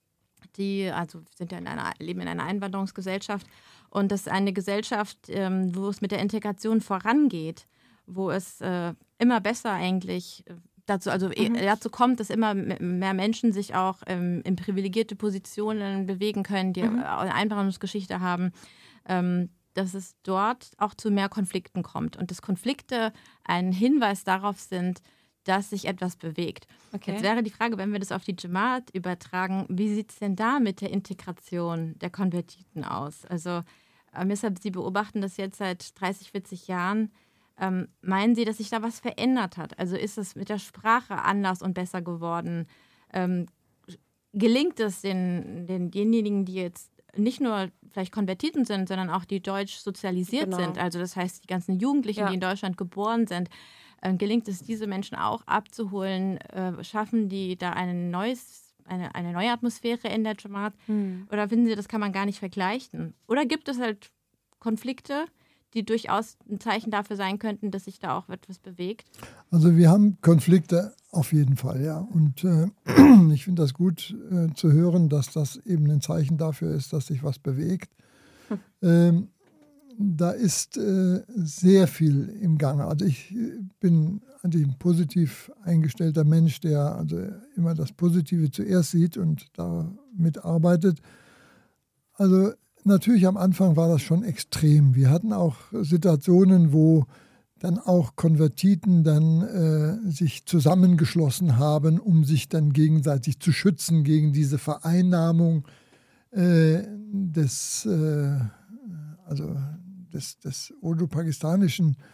leben in einer Einwanderungsgesellschaft, und dass eine Gesellschaft, wo es mit der Integration vorangeht, wo es immer besser eigentlich dazu kommt, dass immer mehr Menschen sich auch in privilegierte Positionen bewegen können, die eine Einwanderungsgeschichte haben, dass es dort auch zu mehr Konflikten kommt. Und dass Konflikte ein Hinweis darauf sind, dass sich etwas bewegt. Okay. Jetzt wäre die Frage, wenn wir das auf die Jamaat übertragen, wie sieht es denn da mit der Integration der Konvertiten aus? Also Sie beobachten das jetzt seit 30, 40 Jahren. Meinen Sie, dass sich da was verändert hat? Also ist es mit der Sprache anders und besser geworden? Gelingt es denjenigen, die jetzt nicht nur vielleicht Konvertiten sind, sondern auch die deutsch sozialisiert sind, also das heißt die ganzen Jugendlichen, die in Deutschland geboren sind, gelingt es, diese Menschen auch abzuholen? Schaffen die da eine neue Atmosphäre in der Jamaat? Oder finden Sie, das kann man gar nicht vergleichen? Oder gibt es halt Konflikte, die durchaus ein Zeichen dafür sein könnten, dass sich da auch etwas bewegt? Also wir haben Konflikte auf jeden Fall, ja. Und ich finde das gut zu hören, dass das eben ein Zeichen dafür ist, dass sich was bewegt. Da ist sehr viel im Gange. Also ich bin eigentlich ein positiv eingestellter Mensch, der also immer das Positive zuerst sieht und damit arbeitet. Also natürlich am Anfang war das schon extrem. Wir hatten auch Situationen, wo dann auch Konvertiten dann sich zusammengeschlossen haben, um sich dann gegenseitig zu schützen gegen diese Vereinnahmung des urdu-pakistanischen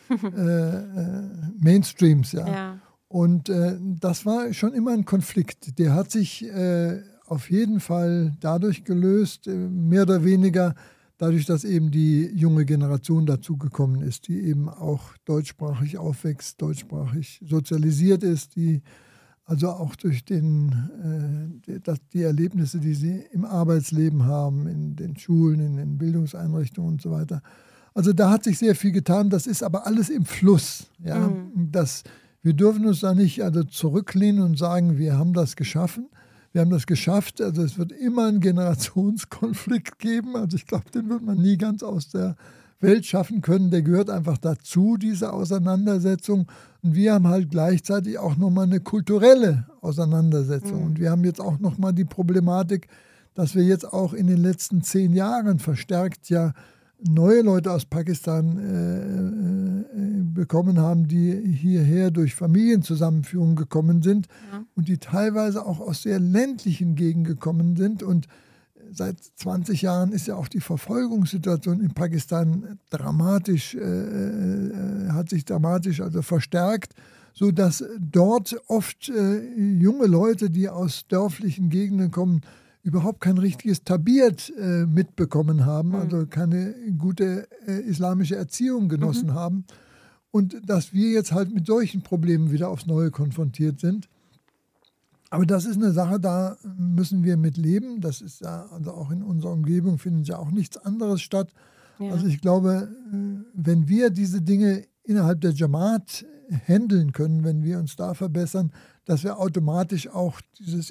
Mainstreams. Ja. Und das war schon immer ein Konflikt. Der hat sich auf jeden Fall dadurch gelöst, mehr oder weniger dadurch, dass eben die junge Generation dazugekommen ist, die eben auch deutschsprachig aufwächst, deutschsprachig sozialisiert ist, die also auch durch die Erlebnisse, die sie im Arbeitsleben haben, in den Schulen, in den Bildungseinrichtungen und so weiter. Also da hat sich sehr viel getan. Das ist aber alles im Fluss. Ja? Wir dürfen uns da nicht zurücklehnen und sagen, wir haben das geschaffen. Wir haben das geschafft. Also es wird immer einen Generationskonflikt geben. Also ich glaube, den wird man nie ganz aus der Welt schaffen können. Der gehört einfach dazu, diese Auseinandersetzung. Und wir haben halt gleichzeitig auch nochmal eine kulturelle Auseinandersetzung. Und wir haben jetzt auch nochmal die Problematik, dass wir jetzt auch in den letzten 10 Jahren verstärkt ja neue Leute aus Pakistan bekommen haben, die hierher durch Familienzusammenführung gekommen sind und die teilweise auch aus sehr ländlichen Gegenden gekommen sind. Und seit 20 Jahren ist ja auch die Verfolgungssituation in Pakistan hat sich dramatisch verstärkt, sodass dort oft junge Leute, die aus dörflichen Gegenden kommen, überhaupt kein richtiges Tabiat mitbekommen haben, also keine gute islamische Erziehung genossen haben. Und dass wir jetzt halt mit solchen Problemen wieder aufs Neue konfrontiert sind. Aber das ist eine Sache, da müssen wir mit leben. Das ist ja, also auch in unserer Umgebung findet ja auch nichts anderes statt. Ja. Also ich glaube, wenn wir diese Dinge innerhalb der Jamaat handeln können, wenn wir uns da verbessern, dass wir automatisch auch dieses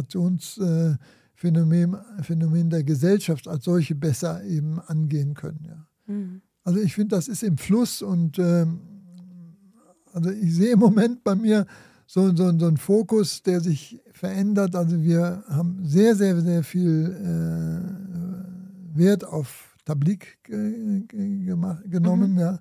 Phänomen der Gesellschaft als solche besser eben angehen können. Ja. Also ich finde, das ist im Fluss und also ich sehe im Moment bei mir so einen Fokus, der sich verändert. Also wir haben sehr, sehr, sehr viel Wert auf Tabligh genommen, ja.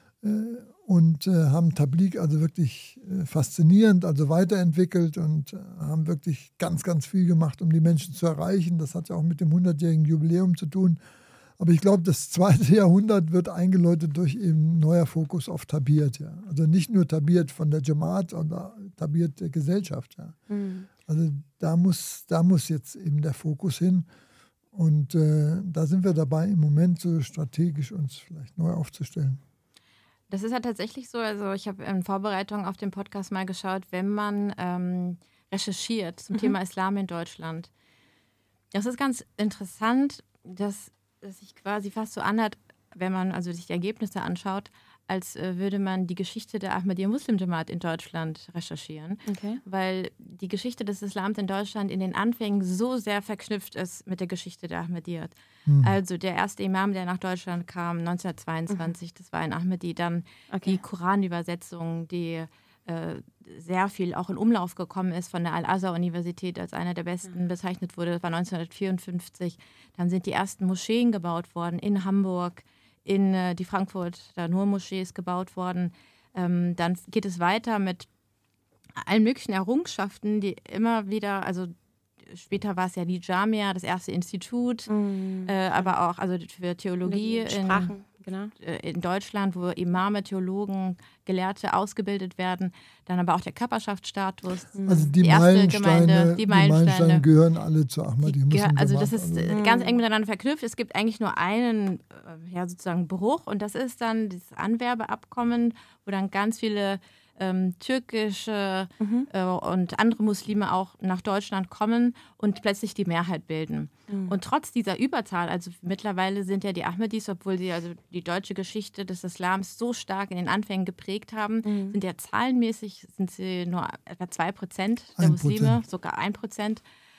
Und haben Tabligh also wirklich faszinierend, also weiterentwickelt und haben wirklich ganz, ganz viel gemacht, um die Menschen zu erreichen. Das hat ja auch mit dem 100-jährigen Jubiläum zu tun. Aber ich glaube, das 2. Jahrhundert wird eingeläutet durch eben neuer Fokus auf Tabiat. Ja. Also nicht nur Tabiat von der Jamaat, sondern Tabiat der Gesellschaft. Ja. Also da muss jetzt eben der Fokus hin. Und da sind wir dabei, im Moment so strategisch uns vielleicht neu aufzustellen. Das ist ja tatsächlich so, also ich habe in Vorbereitung auf den Podcast mal geschaut, wenn man recherchiert zum Thema Islam in Deutschland. Das ist ganz interessant, dass sich quasi fast so anhört, wenn man also sich die Ergebnisse anschaut, als würde man die Geschichte der Ahmadiyya Muslim Jamaat in Deutschland recherchieren. Okay. Weil die Geschichte des Islams in Deutschland in den Anfängen so sehr verknüpft ist mit der Geschichte der Ahmadiyya. Also der erste Imam, der nach Deutschland kam, 1922, das war ein Ahmadi. Dann die Koranübersetzung, die sehr viel auch in Umlauf gekommen ist, von der Al-Azhar-Universität als einer der besten bezeichnet wurde. Das war 1954. Dann sind die ersten Moscheen gebaut worden in Hamburg, in die Frankfurter Nur-Moschee ist gebaut worden. Dann geht es weiter mit allen möglichen Errungenschaften, die immer wieder, also später war es ja die Jamia, das erste Institut, aber auch also für Theologie in Deutschland, wo Imame, Theologen, Gelehrte ausgebildet werden. Dann aber auch der Körperschaftsstatus. Also die Meilensteine gehören alle zu Ahmadiyya. Also das ist ganz eng miteinander verknüpft. Es gibt eigentlich nur einen sozusagen Bruch und das ist dann das Anwerbeabkommen, wo dann ganz viele türkische und andere Muslime auch nach Deutschland kommen und plötzlich die Mehrheit bilden. Und trotz dieser Überzahl, also mittlerweile sind ja die Ahmadis, obwohl sie also die deutsche Geschichte des Islams so stark in den Anfängen geprägt haben, sind ja zahlenmäßig sind sie nur etwa 2% der Muslime, sogar 1%.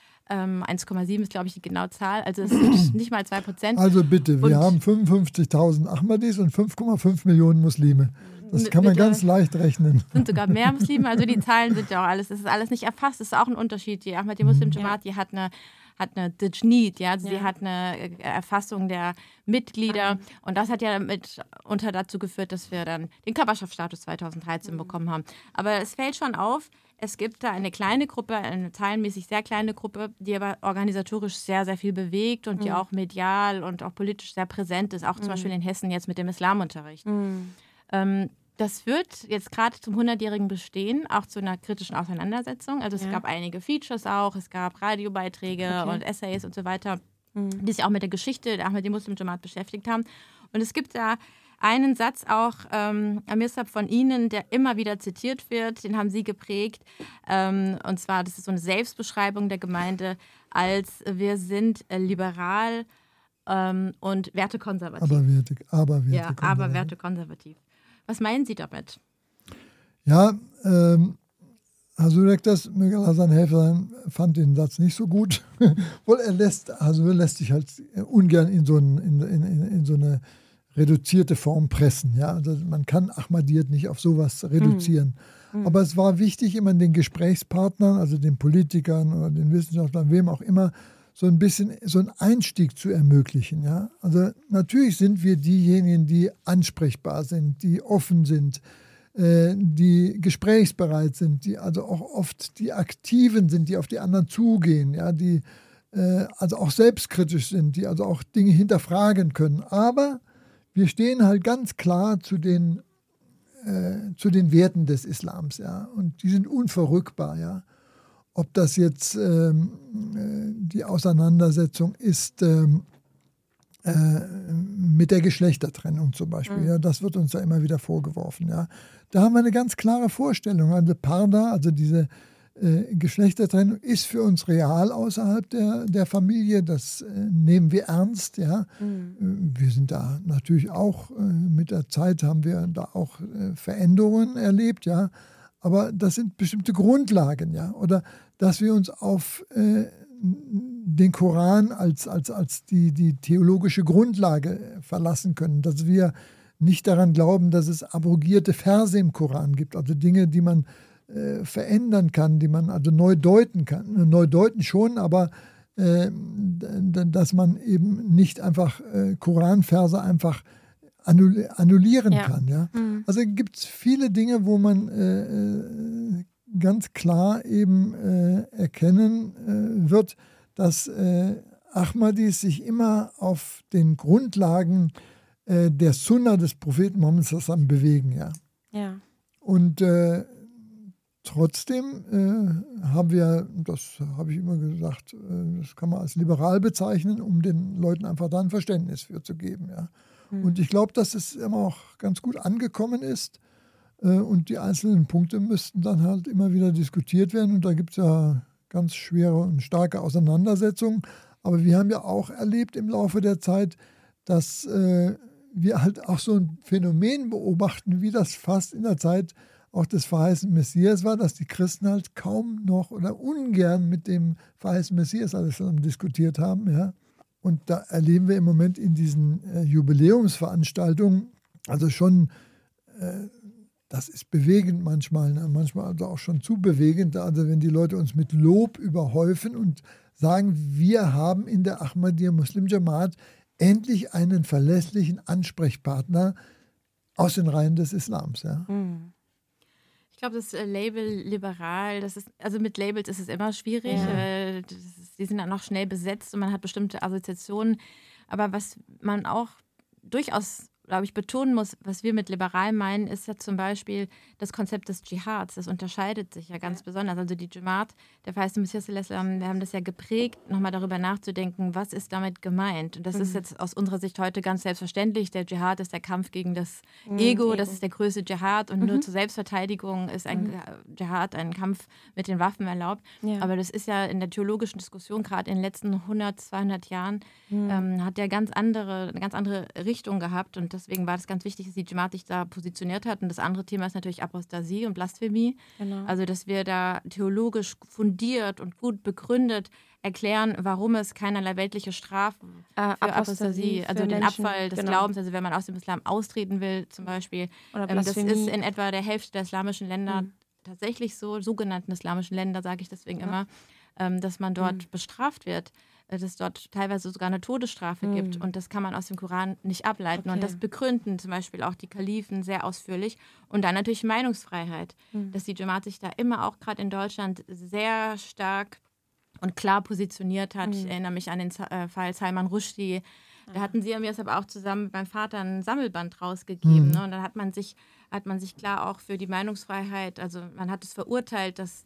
1,7 ist, glaube ich, die genaue Zahl. Also es sind nicht mal 2%. Also bitte, wir haben 55.000 Ahmadis und 5,5 Millionen Muslime. Das kann man ganz leicht rechnen. Sind sogar mehr Muslime, also die Zahlen sind ja auch alles, das ist alles nicht erfasst, das ist auch ein Unterschied. Die Ahmadiyya Muslim Jamaat, die hat eine Dijnid, sie hat eine Erfassung der Mitglieder und das hat ja mitunter dazu geführt, dass wir dann den Körperschaftsstatus 2013 bekommen haben. Aber es fällt schon auf, es gibt da eine kleine Gruppe, eine zahlenmäßig sehr kleine Gruppe, die aber organisatorisch sehr, sehr viel bewegt und die auch medial und auch politisch sehr präsent ist, auch zum Beispiel in Hessen jetzt mit dem Islamunterricht. Das führt jetzt gerade zum 100-jährigen Bestehen auch zu einer kritischen Auseinandersetzung. Also es gab einige Features auch, es gab Radiobeiträge und Essays und so weiter, die sich auch mit der Geschichte der Ahmadiyya Muslim Jamaat beschäftigt haben. Und es gibt da einen Satz auch, Amir Sahab, von Ihnen, der immer wieder zitiert wird, den haben Sie geprägt. Und zwar, das ist so eine Selbstbeschreibung der Gemeinde, als wir sind liberal und wertekonservativ. Aber wertekonservativ. Was meinen Sie damit? Ja, Hasurek, das möge Allah sein Helfer sein, fand den Satz nicht so gut. Wohl Hasur lässt sich halt ungern in so eine reduzierte Form pressen. Ja? Also man kann Ahmadiyyat nicht auf sowas reduzieren. Aber es war wichtig, immer den Gesprächspartnern, also den Politikern oder den Wissenschaftlern, wem auch immer, so ein bisschen so einen Einstieg zu ermöglichen. Ja? Also natürlich sind wir diejenigen, die ansprechbar sind, die offen sind, die gesprächsbereit sind, die also auch oft die Aktiven sind, die auf die anderen zugehen, ja? Die also auch selbstkritisch sind, die also auch Dinge hinterfragen können. Aber wir stehen halt ganz klar zu den Werten des Islams, ja, und die sind unverrückbar, ja. Ob das jetzt die Auseinandersetzung ist mit der Geschlechtertrennung zum Beispiel, ja, das wird uns ja immer wieder vorgeworfen, ja. Da haben wir eine ganz klare Vorstellung. Also Parda, also diese Geschlechtertrennung ist für uns real außerhalb der Familie, das nehmen wir ernst. Ja. Wir sind da natürlich auch, mit der Zeit haben wir da auch Veränderungen erlebt, ja. Aber das sind bestimmte Grundlagen, ja. Oder dass wir uns auf den Koran als die theologische Grundlage verlassen können, dass wir nicht daran glauben, dass es abrogierte Verse im Koran gibt, also Dinge, die man verändern kann, die man also neu deuten kann. Neu deuten schon, aber dass man eben nicht einfach Koranverse einfach annullieren kann. Ja? Also gibt es viele Dinge, wo man ganz klar eben erkennen wird, dass Ahmadis sich immer auf den Grundlagen der Sunna des Propheten Mohammed sallam bewegen. Ja. Und trotzdem haben wir, das habe ich immer gesagt, das kann man als liberal bezeichnen, um den Leuten einfach da ein Verständnis für zu geben. Ja. Und ich glaube, dass es immer auch ganz gut angekommen ist. Und die einzelnen Punkte müssten dann halt immer wieder diskutiert werden. Und da gibt es ja ganz schwere und starke Auseinandersetzungen. Aber wir haben ja auch erlebt im Laufe der Zeit, dass wir halt auch so ein Phänomen beobachten, wie das fast in der Zeit auch des verheißenen Messias war, dass die Christen halt kaum noch oder ungern mit dem verheißenen Messias diskutiert haben. Ja. Und da erleben wir im Moment in diesen Jubiläumsveranstaltungen, also schon, das ist bewegend manchmal, ne? Manchmal also auch schon zu bewegend, also wenn die Leute uns mit Lob überhäufen und sagen, wir haben in der Ahmadiyya Muslim Jamaat endlich einen verlässlichen Ansprechpartner aus den Reihen des Islams. Ja. Ich glaube, das Label liberal, also mit Labels ist es immer schwierig. Ja. Die sind dann auch schnell besetzt und man hat bestimmte Assoziationen. Aber was man auch durchaus, glaube ich, betonen muss, was wir mit liberal meinen, ist ja zum Beispiel das Konzept des Dschihads. Das unterscheidet sich ja ganz besonders. Also die Jamaat, der verheißene Messias, wir haben das ja geprägt, nochmal darüber nachzudenken, was ist damit gemeint. Und das ist jetzt aus unserer Sicht heute ganz selbstverständlich. Der Dschihad ist der Kampf gegen das Ego, das ist der größte Dschihad. Und nur zur Selbstverteidigung ist ein Dschihad, ein Kampf mit den Waffen erlaubt. Ja. Aber das ist ja in der theologischen Diskussion, gerade in den letzten 100, 200 Jahren, hat der eine ganz andere Richtung gehabt. Und deswegen war das ganz wichtig, dass die Jamaat sich da positioniert hat. Und das andere Thema ist natürlich Apostasie und Blasphemie. Genau. Also, dass wir da theologisch fundiert und gut begründet erklären, warum es keinerlei weltliche Strafen für Apostasie, also den Abfall des Glaubens, also wenn man aus dem Islam austreten will zum Beispiel, das ist in etwa der Hälfte der islamischen Länder tatsächlich so, sogenannten islamischen Länder, sage ich deswegen immer, dass man dort bestraft wird, dass es dort teilweise sogar eine Todesstrafe gibt. Und das kann man aus dem Koran nicht ableiten. Okay. Und das begründen zum Beispiel auch die Kalifen sehr ausführlich. Und dann natürlich Meinungsfreiheit, dass die Jamaat sich da immer auch gerade in Deutschland sehr stark und klar positioniert hat. Ich erinnere mich an den Fall Salman Rushdie, Da hatten sie mir das aber auch zusammen mit meinem Vater ein Sammelband rausgegeben. Ne? Und dann hat man sich klar auch für die Meinungsfreiheit, also man hat es verurteilt, dass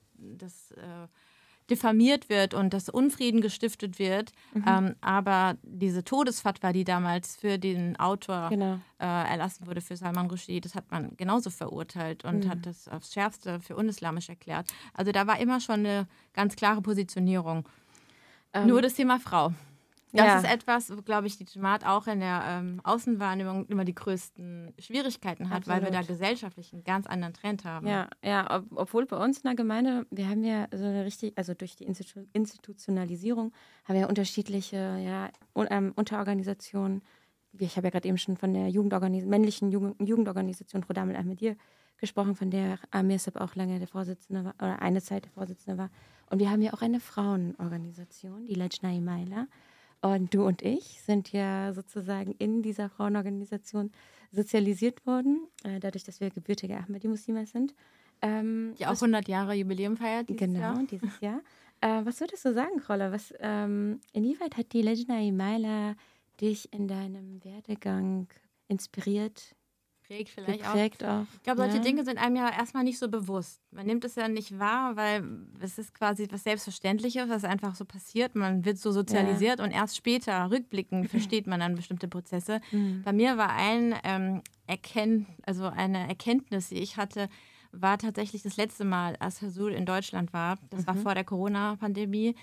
diffamiert wird und dass Unfrieden gestiftet wird. Aber diese Todesfatwa, die damals für den Autor erlassen wurde, für Salman Rushdie, das hat man genauso verurteilt und hat das aufs Schärfste für unislamisch erklärt. Also da war immer schon eine ganz klare Positionierung. Nur das Thema Frau. Das ist etwas, wo, glaube ich, die Jamaat auch in der Außenwahrnehmung immer die größten Schwierigkeiten hat, weil wir da gesellschaftlich einen ganz anderen Trend haben. Ja, obwohl bei uns in der Gemeinde, wir haben ja so eine also durch die Institutionalisierung haben wir unterschiedliche Unterorganisationen. Ich habe ja gerade eben schon von der männlichen Jugendorganisation Rodam al-Ahmadiyya gesprochen, von der Amir Sab auch lange der Vorsitzende war, oder eine Zeit der Vorsitzende war. Und wir haben ja auch eine Frauenorganisation, die Lajna Imaila. Und du und ich sind ja sozusagen in dieser Frauenorganisation sozialisiert worden, dadurch, dass wir gebürtige Ahmadi-Muslime sind. Die auch 100 Jahre Jubiläum feiert dieses Jahr. Genau, dieses Jahr. Was würdest du sagen, Rolla? Inwieweit hat die Lajna Imaila dich in deinem Werdegang inspiriert? Geprägt auch. Ich glaube, solche Dinge sind einem ja erstmal nicht so bewusst. Man nimmt es ja nicht wahr, weil es ist quasi was Selbstverständliches, was einfach so passiert. Man wird so sozialisiert und erst später, rückblickend, versteht man dann bestimmte Prozesse. Bei mir war eine Erkenntnis, die ich hatte, war tatsächlich das letzte Mal, als Hasul in Deutschland war. Das war vor der Corona-Pandemie,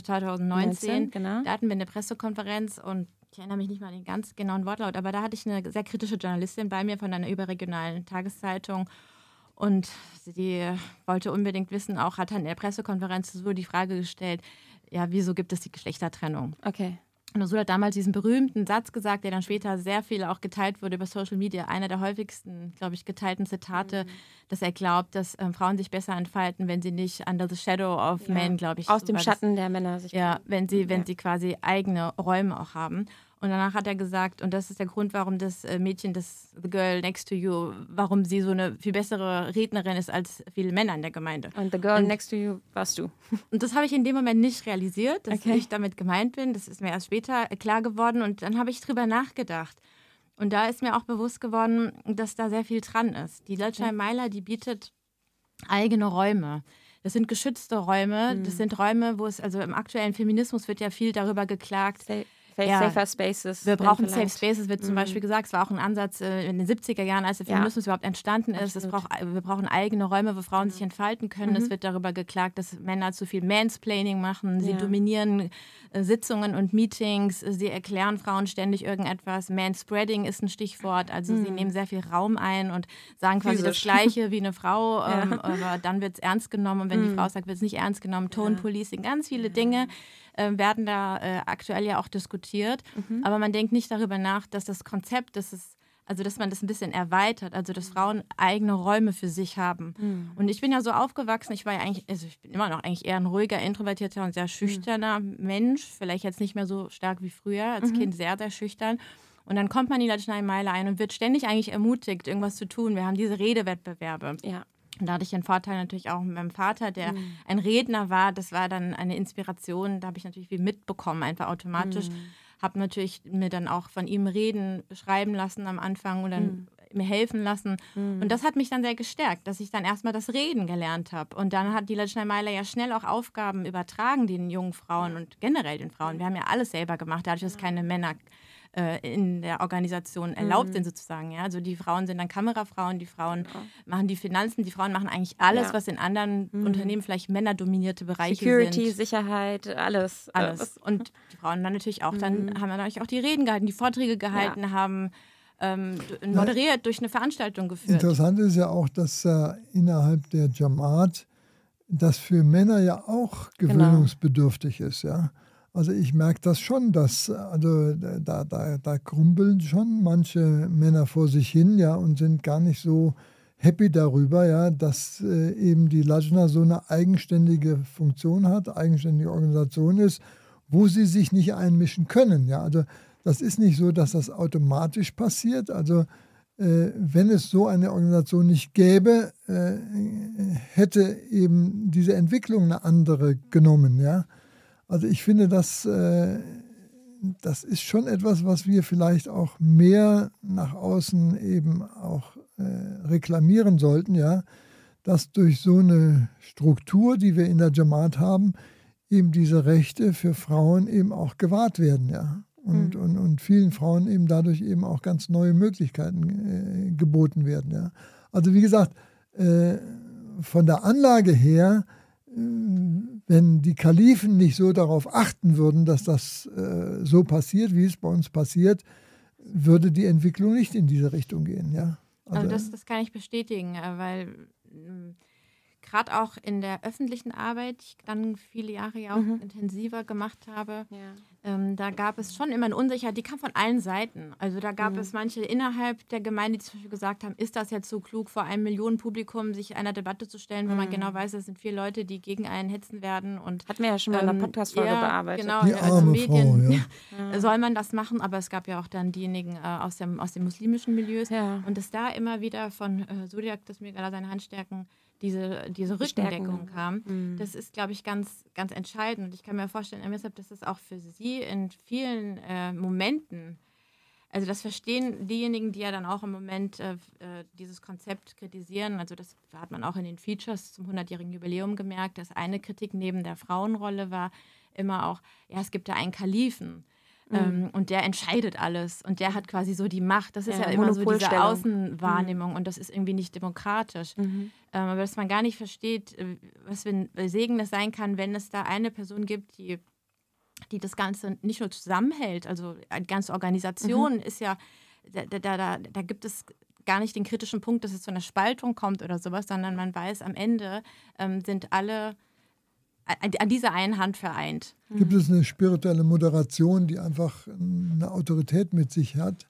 2019. Genau. Da hatten wir eine Pressekonferenz und ich erinnere mich nicht mal an den ganz genauen Wortlaut, aber da hatte ich eine sehr kritische Journalistin bei mir von einer überregionalen Tageszeitung und sie wollte unbedingt wissen, hat dann in der Pressekonferenz so die Frage gestellt, ja, wieso gibt es die Geschlechtertrennung? Okay. Und Rasul hat damals diesen berühmten Satz gesagt, der dann später sehr viel auch geteilt wurde über Social Media. Einer der häufigsten, glaube ich, geteilten Zitate, dass er glaubt, dass Frauen sich besser entfalten, wenn sie nicht under the shadow of men, glaube ich. Aus dem Schatten der Männer sich. Ja, wenn sie quasi eigene Räume auch haben. Und danach hat er gesagt, und das ist der Grund, warum das Mädchen, the girl next to you, warum sie so eine viel bessere Rednerin ist als viele Männer in der Gemeinde. Und the girl next to you warst du. Und das habe ich in dem Moment nicht realisiert, dass ich damit gemeint bin. Das ist mir erst später klar geworden und dann habe ich drüber nachgedacht. Und da ist mir auch bewusst geworden, dass da sehr viel dran ist. Die Lajna Imaila, die bietet eigene Räume. Das sind geschützte Räume. Das sind Räume, wo es, also im aktuellen Feminismus wird ja viel darüber geklagt, Safer Spaces. Wir brauchen Safe Spaces, wird zum Beispiel gesagt. Es war auch ein Ansatz in den 70er Jahren, als der Feminismus überhaupt entstanden ist. Wir brauchen eigene Räume, wo Frauen sich entfalten können. Es wird darüber geklagt, dass Männer zu viel Mansplaining machen. Sie dominieren Sitzungen und Meetings. Sie erklären Frauen ständig irgendetwas. Manspreading ist ein Stichwort. Also sie nehmen sehr viel Raum ein und sagen quasi das Gleiche wie eine Frau. Aber dann wird es ernst genommen. Und wenn die Frau sagt, wird es nicht ernst genommen. Tone Policing, ganz viele Dinge werden da aktuell ja auch diskutiert. Aber man denkt nicht darüber nach, dass das Konzept, dass man das ein bisschen erweitert, also dass Frauen eigene Räume für sich haben. Und ich bin ja so aufgewachsen, ich bin immer noch eigentlich eher ein ruhiger, introvertierter und sehr schüchterner Mensch, vielleicht jetzt nicht mehr so stark wie früher, als Kind sehr, sehr schüchtern. Und dann kommt man in die Lajna Imaila ein und wird ständig eigentlich ermutigt, irgendwas zu tun. Wir haben diese Redewettbewerbe. Ja. Und da hatte ich den Vorteil natürlich auch mit meinem Vater, der ein Redner war. Das war dann eine Inspiration. Da habe ich natürlich viel mitbekommen, einfach automatisch. Habe natürlich mir dann auch von ihm Reden schreiben lassen am Anfang und dann mir helfen lassen. Und das hat mich dann sehr gestärkt, dass ich dann erstmal das Reden gelernt habe. Und dann hat die Lajna Imaila ja schnell auch Aufgaben übertragen, den jungen Frauen und generell den Frauen. Wir haben ja alles selber gemacht, dadurch, dass keine Männer in der Organisation erlaubt sind sozusagen. Ja? Also die Frauen sind dann Kamerafrauen, die Frauen machen die Finanzen, die Frauen machen eigentlich alles, was in anderen Unternehmen vielleicht männerdominierte Bereiche Security, sind. Sicherheit, alles. Und die Frauen dann natürlich auch, dann haben wir natürlich auch die Reden gehalten, die Vorträge gehalten, haben moderiert, durch eine Veranstaltung geführt. Interessant ist ja auch, dass innerhalb der Jamaat das für Männer ja auch gewöhnungsbedürftig ist, ja. Also ich merke das schon, dass da grumpeln schon manche Männer vor sich hin, ja, und sind gar nicht so happy darüber, ja, dass eben die Lajna so eine eigenständige Funktion hat, eigenständige Organisation ist, wo sie sich nicht einmischen können, ja. Also das ist nicht so, dass das automatisch passiert. Also wenn es so eine Organisation nicht gäbe, hätte eben diese Entwicklung eine andere genommen, ja. Also ich finde das das ist schon etwas, was wir vielleicht auch mehr nach außen eben auch reklamieren sollten, ja, dass durch so eine Struktur, die wir in der Jamaat haben, eben diese Rechte für Frauen eben auch gewahrt werden, ja. Und vielen Frauen eben dadurch eben auch ganz neue Möglichkeiten geboten werden, ja. Also wie gesagt, von der Anlage her, wenn die Kalifen nicht so darauf achten würden, dass das so passiert, wie es bei uns passiert, würde die Entwicklung nicht in diese Richtung gehen, ja. Also das kann ich bestätigen, weil gerade auch in der öffentlichen Arbeit, ich dann viele Jahre ja auch intensiver gemacht habe, da gab es schon immer eine Unsicherheit, die kam von allen Seiten. Also da gab es manche innerhalb der Gemeinde, die zum Beispiel gesagt haben, ist das jetzt so klug, vor einem Millionenpublikum sich einer Debatte zu stellen, wo man genau weiß, es sind 4 Leute, die gegen einen hetzen werden. Und hatten wir ja schon mal in einer Podcast-Folge bearbeitet. Genau, die also arme Medien, Frau, soll man das machen, aber es gab ja auch dann diejenigen aus den muslimischen Milieus. Ja. Und dass da immer wieder von Zodiac, das mir gerade seine Hand stärken, diese Rückendeckung kam. Das ist, glaube ich, ganz, ganz entscheidend. Und ich kann mir vorstellen, dass es auch für Sie in vielen Momenten, also das verstehen diejenigen, die ja dann auch im Moment dieses Konzept kritisieren, also das hat man auch in den Features zum 100-jährigen Jubiläum gemerkt, dass eine Kritik neben der Frauenrolle war immer auch, ja, es gibt da einen Kalifen. Und der entscheidet alles und der hat quasi so die Macht. Das ist ja immer so diese Außenwahrnehmung und das ist irgendwie nicht demokratisch. Aber dass man gar nicht versteht, was für ein Segen das sein kann, wenn es da eine Person gibt, die das Ganze nicht nur zusammenhält, also die ganze Organisation ist ja, da gibt es gar nicht den kritischen Punkt, dass es zu einer Spaltung kommt oder sowas, sondern man weiß, am Ende sind alle an dieser einen Hand vereint. Gibt es eine spirituelle Moderation, die einfach eine Autorität mit sich hat,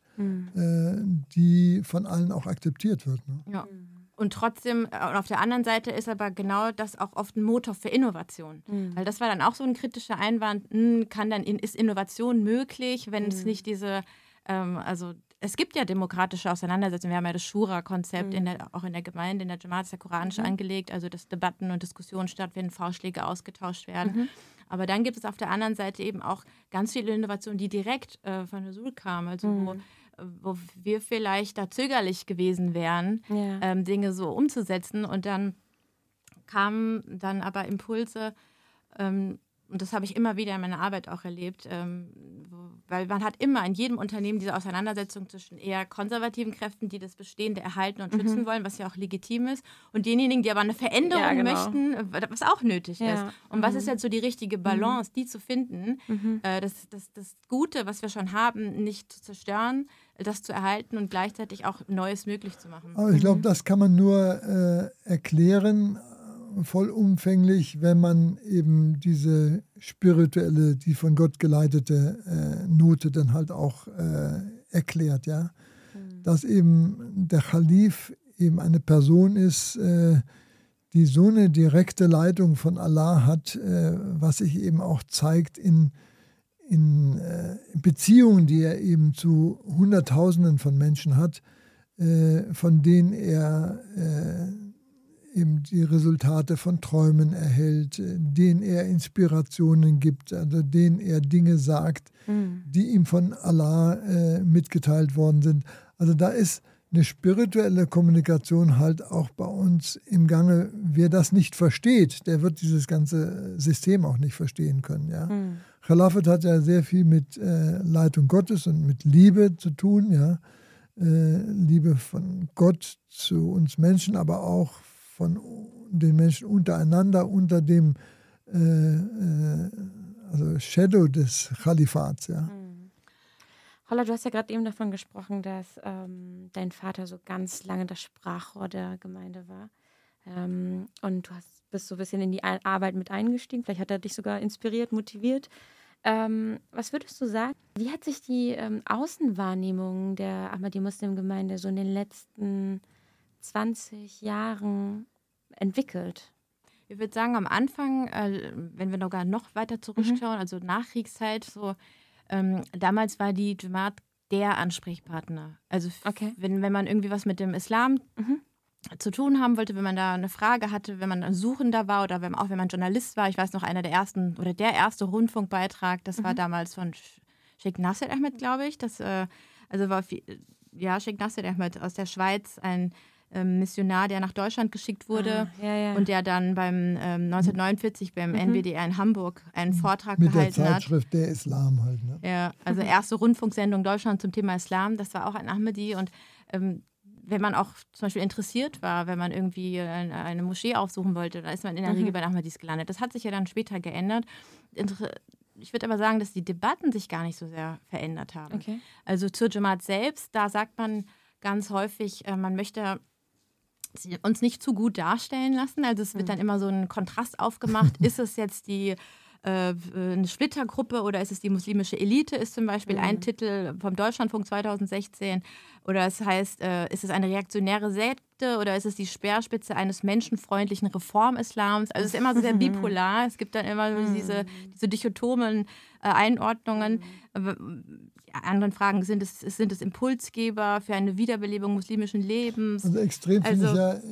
die von allen auch akzeptiert wird. Ne? Ja. Und trotzdem, auf der anderen Seite ist aber genau das auch oft ein Motor für Innovation. Weil das war dann auch so ein kritischer Einwand, ist Innovation möglich, wenn es nicht diese, also es gibt ja demokratische Auseinandersetzungen. Wir haben ja das Shura-Konzept auch in der Gemeinde, in der Jamaat ist ja koranisch angelegt, also dass Debatten und Diskussionen stattfinden, Vorschläge ausgetauscht werden. Aber dann gibt es auf der anderen Seite eben auch ganz viele Innovationen, die direkt von der Sul kamen, also wo wir vielleicht da zögerlich gewesen wären, Dinge so umzusetzen. Und dann kamen dann aber Impulse, und das habe ich immer wieder in meiner Arbeit auch erlebt, weil man hat immer in jedem Unternehmen diese Auseinandersetzung zwischen eher konservativen Kräften, die das Bestehende erhalten und schützen wollen, was ja auch legitim ist, und denjenigen, die aber eine Veränderung möchten, was auch nötig ist. Und was ist jetzt so die richtige Balance, die zu finden, das Gute, was wir schon haben, nicht zu zerstören, das zu erhalten und gleichzeitig auch Neues möglich zu machen. Aber ich glaube, das kann man nur erklären, vollumfänglich, wenn man eben diese spirituelle, die von Gott geleitete Note dann halt auch erklärt, ja. Dass eben der Khalif eben eine Person ist, die so eine direkte Leitung von Allah hat, was sich eben auch zeigt in Beziehungen, die er eben zu Hunderttausenden von Menschen hat, von denen er eben die Resultate von Träumen erhält, denen er Inspirationen gibt, also denen er Dinge sagt, die ihm von Allah mitgeteilt worden sind. Also da ist eine spirituelle Kommunikation halt auch bei uns im Gange. Wer das nicht versteht, der wird dieses ganze System auch nicht verstehen können. Ja? Chalafat hat ja sehr viel mit Leitung Gottes und mit Liebe zu tun. Ja? Liebe von Gott zu uns Menschen, aber auch von den Menschen untereinander, unter dem Shadow des Khalifats. Ja. Holla, du hast ja gerade eben davon gesprochen, dass dein Vater so ganz lange das Sprachrohr der Gemeinde war. Und du bist so ein bisschen in die Arbeit mit eingestiegen. Vielleicht hat er dich sogar inspiriert, motiviert. Was würdest du sagen? Wie hat sich die Außenwahrnehmung der Ahmadi-Muslim-Gemeinde so in den letzten 20 Jahren entwickelt? Ich würde sagen, am Anfang, wenn wir noch weiter zurückschauen, also Nachkriegszeit, so damals war die Jamaat der Ansprechpartner. Also wenn man irgendwie was mit dem Islam zu tun haben wollte, wenn man da eine Frage hatte, wenn man ein Suchender war oder wenn man Journalist war. Ich weiß noch, einer der ersten oder der erste Rundfunkbeitrag, das war damals von Sheikh Nasser Ahmed, glaube ich. Sheikh Nasser Ahmed aus der Schweiz, ein Missionar, der nach Deutschland geschickt wurde und der dann 1949 beim NWDR in Hamburg einen Vortrag gehalten hat. Mit der Zeitschrift Der Islam halt. Ne? Ja, also erste Rundfunksendung Deutschland zum Thema Islam, das war auch ein Ahmadi. Und wenn man auch zum Beispiel interessiert war, wenn man irgendwie eine Moschee aufsuchen wollte, da ist man in der Regel bei Ahmadis gelandet. Das hat sich ja dann später geändert. Ich würde aber sagen, dass die Debatten sich gar nicht so sehr verändert haben. Okay. Also zur Jamaat selbst, da sagt man ganz häufig, man möchte uns nicht zu gut darstellen lassen. Also es wird dann immer so ein Kontrast aufgemacht. Ist es jetzt eine Splittergruppe oder ist es die muslimische Elite, ist zum Beispiel ein Titel vom Deutschlandfunk 2016. Oder es heißt, ist es eine reaktionäre Sekte oder ist es die Speerspitze eines menschenfreundlichen Reformislams? Also es ist immer sehr bipolar. Es gibt dann immer diese dichotomen Einordnungen. Anderen Fragen, sind es Impulsgeber für eine Wiederbelebung muslimischen Lebens? Also extrem finde ich ja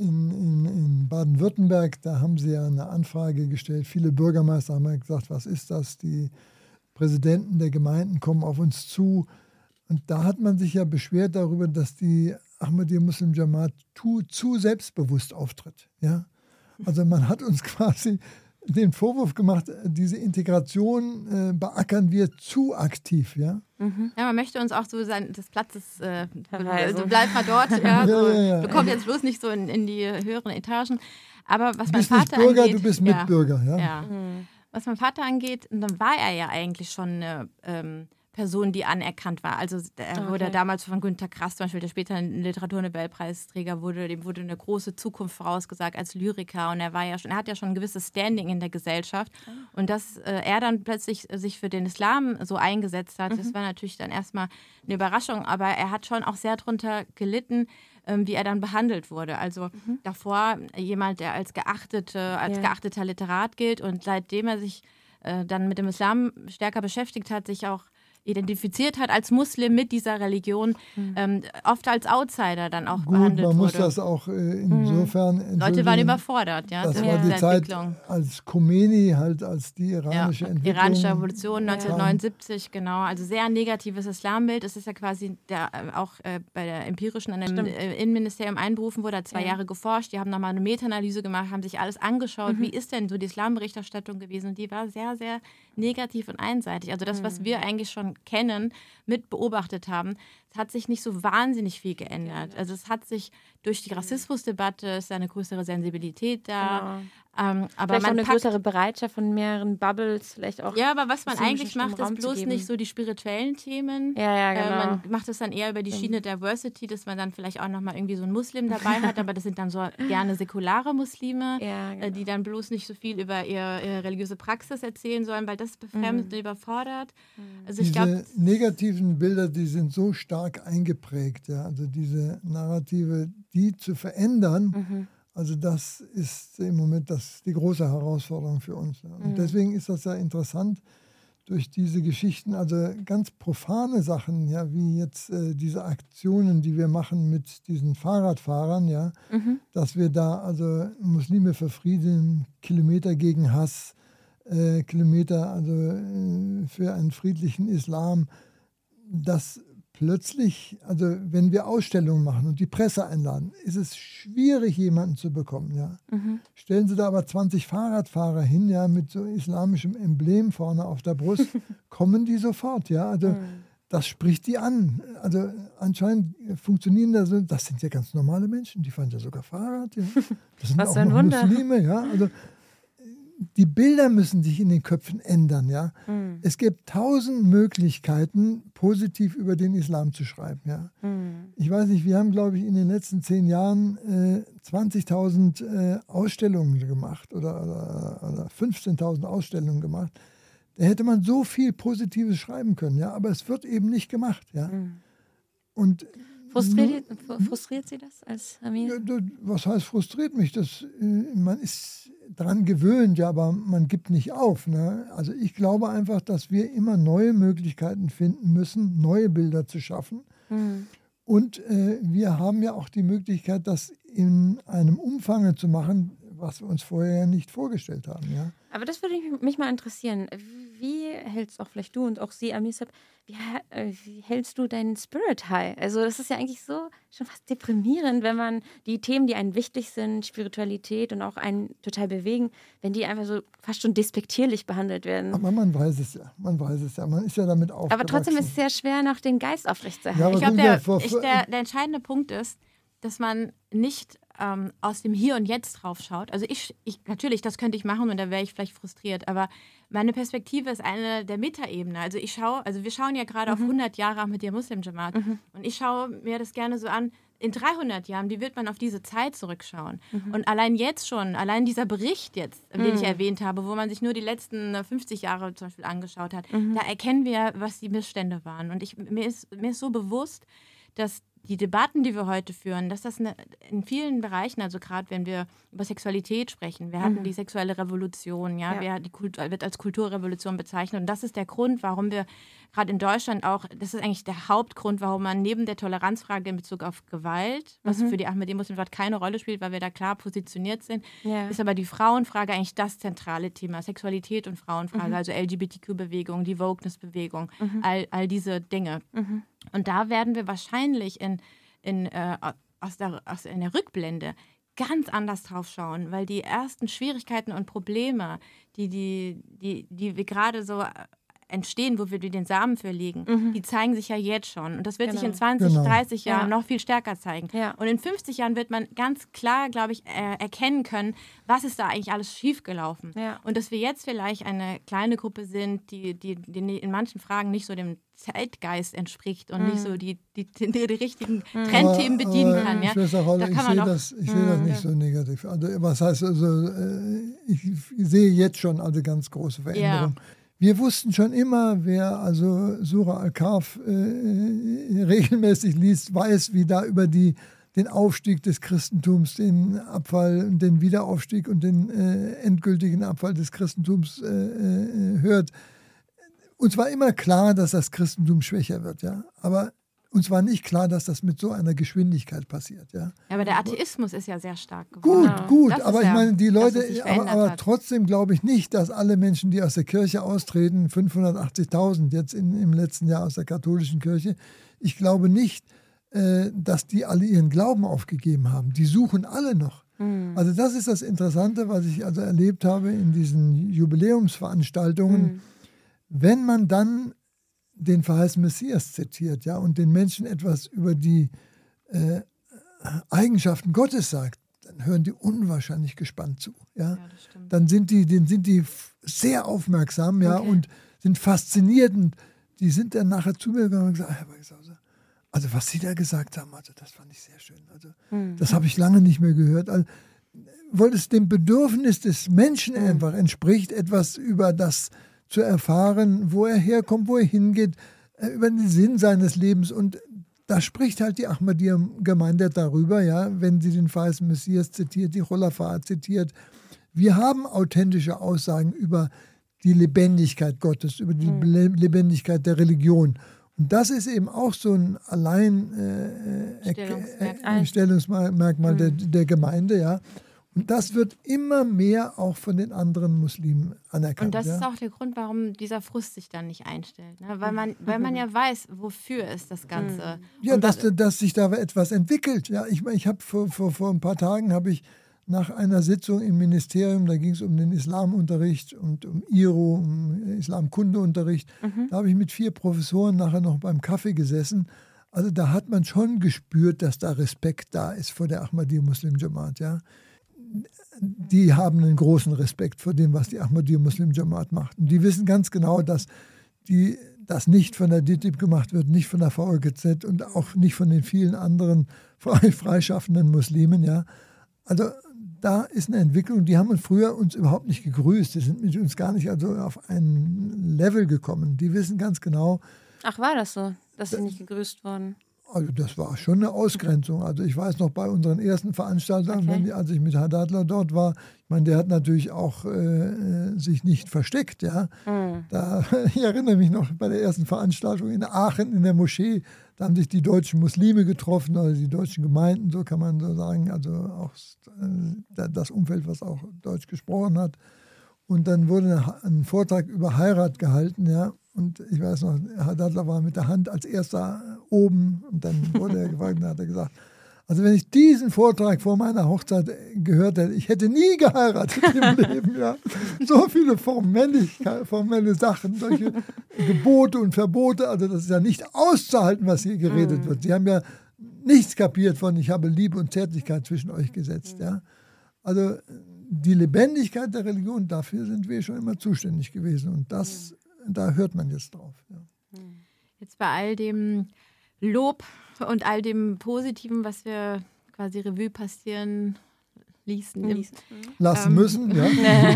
in Baden-Württemberg, da haben sie ja eine Anfrage gestellt. Viele Bürgermeister haben ja gesagt, was ist das? Die Präsidenten der Gemeinden kommen auf uns zu. Und da hat man sich ja beschwert darüber, dass die Ahmadiyya Muslim Jamaat zu selbstbewusst auftritt. Ja? Also man hat uns quasi den Vorwurf gemacht, diese Integration beackern wir zu aktiv. Ja, ja, man möchte uns auch so des Platzes, also bleib mal dort, du kommst jetzt bloß nicht so in die höheren Etagen. Aber was mein Vater Bürger, angeht, du bist Mitbürger. Ja. Was mein Vater angeht, dann war er ja eigentlich schon eine Person, die anerkannt war. Also er wurde damals von Günter Grass, zum Beispiel, der später ein Literaturnobelpreisträger wurde, dem wurde eine große Zukunft vorausgesagt als Lyriker. Und er hat ja schon ein gewisses Standing in der Gesellschaft. Und dass er dann plötzlich sich für den Islam so eingesetzt hat, das war natürlich dann erstmal eine Überraschung. Aber er hat schon auch sehr darunter gelitten, wie er dann behandelt wurde. Also davor jemand, der als geachteter Literat gilt. Und seitdem er sich dann mit dem Islam stärker beschäftigt hat, sich auch identifiziert hat als Muslim mit dieser Religion, oft als Outsider dann auch behandelt wurde. Man muss das auch insofern Leute waren überfordert, ja. Das war die Zeit, als Khomeini halt als die iranische Entwicklung. Iranische Revolution 1979, genau. Also sehr negatives Islambild. Es ist ja quasi auch bei der empirischen an dem Innenministerium einberufen wurde, hat 2 Jahre geforscht. Die haben nochmal eine Meta-Analyse gemacht, haben sich alles angeschaut. Wie ist denn so die Islamberichterstattung gewesen? Und die war sehr, sehr negativ und einseitig. Also das, was wir eigentlich schon kennen, mit beobachtet haben, es hat sich nicht so wahnsinnig viel geändert. Also es hat sich durch die Rassismusdebatte, ist eine größere Sensibilität da. Genau. Aber vielleicht auch eine größere Bereitschaft von mehreren Bubbles, vielleicht auch. Ja, aber was man eigentlich macht, ist bloß nicht so die spirituellen Themen. Ja, genau. Man macht es dann eher über die Schiene Diversity, dass man dann vielleicht auch nochmal irgendwie so einen Muslim dabei hat, aber das sind dann so gerne säkulare Muslime, die dann bloß nicht so viel über ihre religiöse Praxis erzählen sollen, weil das befremdet und überfordert. Also ich glaube, diese negativen Bilder, die sind so stark eingeprägt, ja, also diese Narrative, die zu verändern, also das ist im Moment die große Herausforderung für uns. Ja. Und deswegen ist das ja interessant, durch diese Geschichten, also ganz profane Sachen, ja, wie jetzt diese Aktionen, die wir machen mit diesen Fahrradfahrern, ja, dass wir da also Muslime für Frieden, Kilometer gegen Hass, Kilometer also für einen friedlichen Islam, das plötzlich, also wenn wir Ausstellungen machen und die Presse einladen, ist es schwierig, jemanden zu bekommen. Ja. Stellen Sie da aber 20 Fahrradfahrer hin, ja, mit so islamischem Emblem vorne auf der Brust, kommen die sofort. Ja. Also das spricht die an. Also anscheinend funktionieren da so, das sind ja ganz normale Menschen, die fahren ja sogar Fahrrad. Ja. Das sind auch noch Muslime. Ja. Also die Bilder müssen sich in den Köpfen ändern. Ja? Es gibt 1000 Möglichkeiten, positiv über den Islam zu schreiben. Ja? Ich weiß nicht, wir haben, glaube ich, in den letzten 10 Jahren 20.000 Ausstellungen gemacht oder 15.000 Ausstellungen gemacht. Da hätte man so viel Positives schreiben können, ja? Aber es wird eben nicht gemacht. Ja? Und frustriert Sie das als Amir? Was heißt frustriert mich? Man ist dran gewöhnt, ja, aber man gibt nicht auf. Ne? Also ich glaube einfach, dass wir immer neue Möglichkeiten finden müssen, neue Bilder zu schaffen. Und wir haben ja auch die Möglichkeit, das in einem Umfang zu machen, was wir uns vorher ja nicht vorgestellt haben. Ja? Aber das würde mich mal interessieren. wie hältst auch vielleicht du und auch Sie, Amisab, wie hältst du deinen Spirit high? Also das ist ja eigentlich so schon fast deprimierend, wenn man die Themen, die einem wichtig sind, Spiritualität und auch einen total bewegen, wenn die einfach so fast schon despektierlich behandelt werden. Aber man weiß es ja, man ist ja damit aufgewachsen. Aber trotzdem ist es sehr schwer, noch den Geist aufrechtzuerhalten. Ja, ich glaube, der entscheidende Punkt ist, dass man nicht aus dem Hier und Jetzt drauf schaut. Also ich natürlich, das könnte ich machen und da wäre ich vielleicht frustriert, aber meine Perspektive ist eine der Metaebene. Also wir schauen ja gerade auf 100 Jahre mit der Muslim Jamaat und ich schaue mir das gerne so an, in 300 Jahren, wie wird man auf diese Zeit zurückschauen? Und allein dieser Bericht jetzt, den ich erwähnt habe, wo man sich nur die letzten 50 Jahre zum Beispiel angeschaut hat, da erkennen wir, was die Missstände waren. Und mir ist so bewusst, dass die Debatten, die wir heute führen, dass das in vielen Bereichen, also gerade wenn wir über Sexualität sprechen, wir hatten die sexuelle Revolution, wird als Kulturrevolution bezeichnet und das ist der Grund, warum wir gerade in Deutschland auch, das ist eigentlich der Hauptgrund, warum man neben der Toleranzfrage in Bezug auf Gewalt, was für die Ahmadiyya-Muslimen keine Rolle spielt, weil wir da klar positioniert sind, ist aber die Frauenfrage eigentlich das zentrale Thema, Sexualität und Frauenfrage, also LGBTQ-Bewegung, die Wokeness-Bewegung, all diese Dinge. Und da werden wir wahrscheinlich aus der Rückblende ganz anders drauf schauen, weil die ersten Schwierigkeiten und Probleme, die wir gerade so entstehen, wo wir den Samen für legen, die zeigen sich ja jetzt schon. Und das wird sich in 20, 30 Jahren noch viel stärker zeigen. Ja. Und in 50 Jahren wird man ganz klar, glaube ich, erkennen können, was ist da eigentlich alles schiefgelaufen. Ja. Und dass wir jetzt vielleicht eine kleine Gruppe sind, die in manchen Fragen nicht so dem Zeitgeist entspricht und nicht so die richtigen Trendthemen bedienen kann. Ja? Ich sehe das nicht so negativ. Also, was heißt also, ich sehe jetzt schon also ganz große Veränderungen. Ja. Wir wussten schon immer, wer also Surah Al-Kahf regelmäßig liest, weiß, wie da über den Aufstieg des Christentums, den Abfall, den Wiederaufstieg und den endgültigen Abfall des Christentums hört. Uns war immer klar, dass das Christentum schwächer wird, ja. Aber uns war nicht klar, dass das mit so einer Geschwindigkeit passiert, ja. Ja, aber der Atheismus ist ja sehr stark geworden. Gut, aber ich meine, die Leute, aber trotzdem glaube ich nicht, dass alle Menschen, die aus der Kirche austreten, 580.000 jetzt im letzten Jahr aus der katholischen Kirche, ich glaube nicht, dass die alle ihren Glauben aufgegeben haben. Die suchen alle noch. Also das ist das Interessante, was ich also erlebt habe in diesen Jubiläumsveranstaltungen. Wenn man dann den verheißenen Messias zitiert, ja, und den Menschen etwas über die Eigenschaften Gottes sagt, dann hören die unwahrscheinlich gespannt zu, ja. Dann sind die sehr aufmerksam, ja, und sind fasziniert und die sind dann nachher zu mir gegangen und gesagt, also was Sie da gesagt haben, also das fand ich sehr schön, also das habe ich lange nicht mehr gehört, also, weil es dem Bedürfnis des Menschen einfach entspricht, etwas über das zu erfahren, wo er herkommt, wo er hingeht, über den Sinn seines Lebens. Und da spricht halt die Ahmadiyya-Gemeinde darüber, ja, wenn sie den verheißenen Messias zitiert, die Khulafa zitiert. Wir haben authentische Aussagen über die Lebendigkeit Gottes, über die Lebendigkeit der Religion. Und das ist eben auch so ein Stellungsmerkmal der Gemeinde, ja. Und das wird immer mehr auch von den anderen Muslimen anerkannt. Und das ist auch der Grund, warum dieser Frust sich dann nicht einstellt. Ne? Weil man ja weiß, wofür ist das Ganze. Ja, dass sich da etwas entwickelt. Ja, ich habe vor ein paar Tagen nach einer Sitzung im Ministerium, da ging es um den Islamunterricht und um IRO, um Islamkundeunterricht. Da habe ich mit 4 Professoren nachher noch beim Kaffee gesessen. Also da hat man schon gespürt, dass da Respekt da ist vor der Ahmadiyya Muslim Jamaat, ja. Die haben einen großen Respekt vor dem, was die Ahmadiyya Muslim Jamaat macht. Und die wissen ganz genau, dass das nicht von der DITIB gemacht wird, nicht von der VLGZ und auch nicht von den vielen anderen freischaffenden Muslimen. Ja. Also da ist eine Entwicklung, die haben uns früher überhaupt nicht gegrüßt. Die sind mit uns gar nicht also auf ein Level gekommen. Die wissen ganz genau. Ach, war das so, dass sie nicht gegrüßt wurden? Also das war schon eine Ausgrenzung. Also ich weiß noch bei unseren ersten Veranstaltungen, als ich mit Hadadler dort war, ich meine, der hat natürlich auch sich nicht versteckt. Ja. Ich erinnere mich noch bei der ersten Veranstaltung in Aachen in der Moschee, da haben sich die deutschen Muslime getroffen, oder die deutschen Gemeinden, so kann man so sagen, also auch das Umfeld, was auch Deutsch gesprochen hat. Und dann wurde ein Vortrag über Heirat gehalten, ja. Und ich weiß noch, Herr Dattler war mit der Hand als erster oben und dann wurde er gefragt und dann hat er gesagt, also wenn ich diesen Vortrag vor meiner Hochzeit gehört hätte, ich hätte nie geheiratet im Leben, ja. So viele formelle Sachen, solche Gebote und Verbote, also das ist ja nicht auszuhalten, was hier geredet wird. Sie haben ja nichts kapiert von, ich habe Liebe und Zärtlichkeit zwischen euch gesetzt, ja. Also die Lebendigkeit der Religion, dafür sind wir schon immer zuständig gewesen und da hört man jetzt drauf. Ja. Jetzt bei all dem Lob und all dem Positiven, was wir quasi Revue passieren lassen müssen, ja.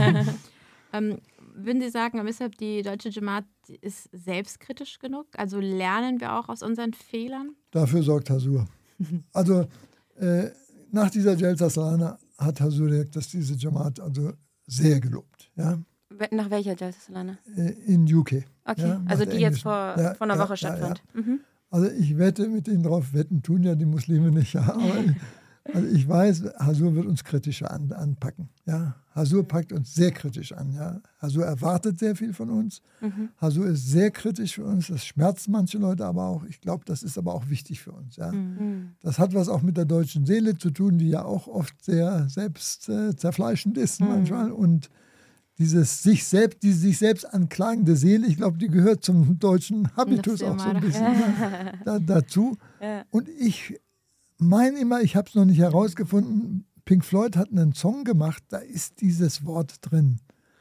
Würden Sie sagen, deshalb die deutsche Jamaat ist selbstkritisch genug? Also lernen wir auch aus unseren Fehlern? Dafür sorgt Hasur. Also nach dieser Jalsa Salana hat Hasur diese Jamaat also sehr gelobt. Ja? Nach welcher Jalsa Salana? In UK. Okay, ja, also die jetzt vor einer Woche stattfand. Ja. Also ich wette mit ihnen drauf, wetten tun ja die Muslime nicht. Ja, aber ich weiß, Hasur wird uns kritisch anpacken. Ja? Hasur packt uns sehr kritisch an. Ja? Hasur erwartet sehr viel von uns. Hasur ist sehr kritisch für uns. Das schmerzt manche Leute aber auch. Ich glaube, das ist aber auch wichtig für uns. Ja? Das hat was auch mit der deutschen Seele zu tun, die ja auch oft sehr zerfleischend ist manchmal. Und diese sich selbst anklagende Seele, ich glaube, die gehört zum deutschen Habitus auch so ein bisschen dazu. Ja. Und ich meine immer, ich habe es noch nicht herausgefunden, Pink Floyd hat einen Song gemacht, da ist dieses Wort drin.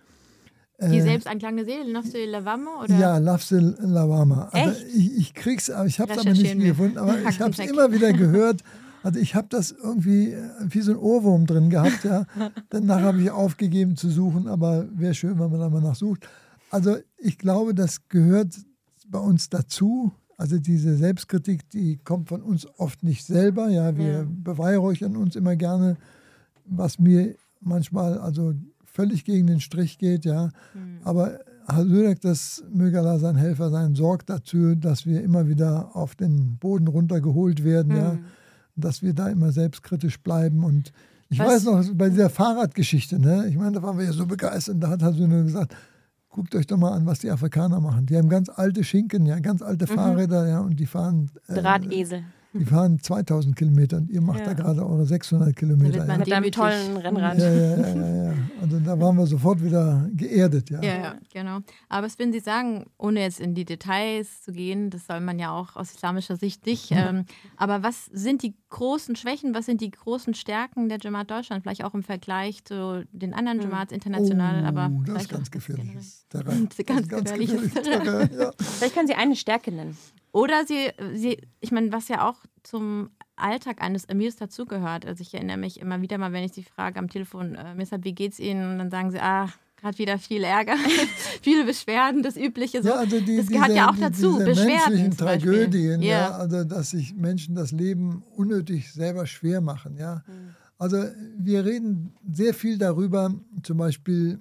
Die selbstanklagende Seele, Nafsi Lawama? Oder? Ja, Nafsi Lawama. Also ich krieg's, aber ich habe es aber nicht gefunden, aber ich habe es immer wieder gehört. Also ich habe das irgendwie wie so ein Ohrwurm drin gehabt. Ja. Danach habe ich aufgegeben zu suchen, aber wäre schön, wenn man da mal nachsucht. Also ich glaube, das gehört bei uns dazu. Also diese Selbstkritik, die kommt von uns oft nicht selber. Ja, wir beweihräuchern uns immer gerne, was mir manchmal also völlig gegen den Strich geht. Ja. Aber Hasur, das möge Allah sein Helfer sein, sorgt dazu, dass wir immer wieder auf den Boden runtergeholt werden. Ja. Dass wir da immer selbstkritisch bleiben. Und ich weiß noch, bei dieser Fahrradgeschichte, ne? Ich meine, da waren wir ja so begeistert. Da hat Hasur nur gesagt, guckt euch doch mal an, was die Afrikaner machen. Die haben ganz alte Schinken, ja, ganz alte Fahrräder, ja, und die fahren Drahtesel. Die fahren 2000 Kilometer und ihr macht da gerade eure 600 Kilometer. Mit einem tollen Rennrad. Ja. Also da waren wir sofort wieder geerdet. Ja, genau. Aber was würden Sie sagen, ohne jetzt in die Details zu gehen, das soll man ja auch aus islamischer Sicht nicht, aber was sind die großen Schwächen, was sind die großen Stärken der Jamaat Deutschland, vielleicht auch im Vergleich zu den anderen Jamaats international? Aber das ist ganz gefährliches Terrain. Ganz gefährliches Terrain. Ja. Vielleicht können Sie eine Stärke nennen. Oder sie, ich meine, was ja auch zum Alltag eines Emirs dazugehört. Also ich erinnere mich immer wieder mal, wenn ich sie frage am Telefon, wie geht's Ihnen? Und dann sagen sie, gerade wieder viel Ärger, viele Beschwerden, das Übliche. So. Ja, also das gehört ja auch dazu, diese menschlichen Tragödien, also dass sich Menschen das Leben unnötig selber schwer machen. Ja. Also wir reden sehr viel darüber, zum Beispiel,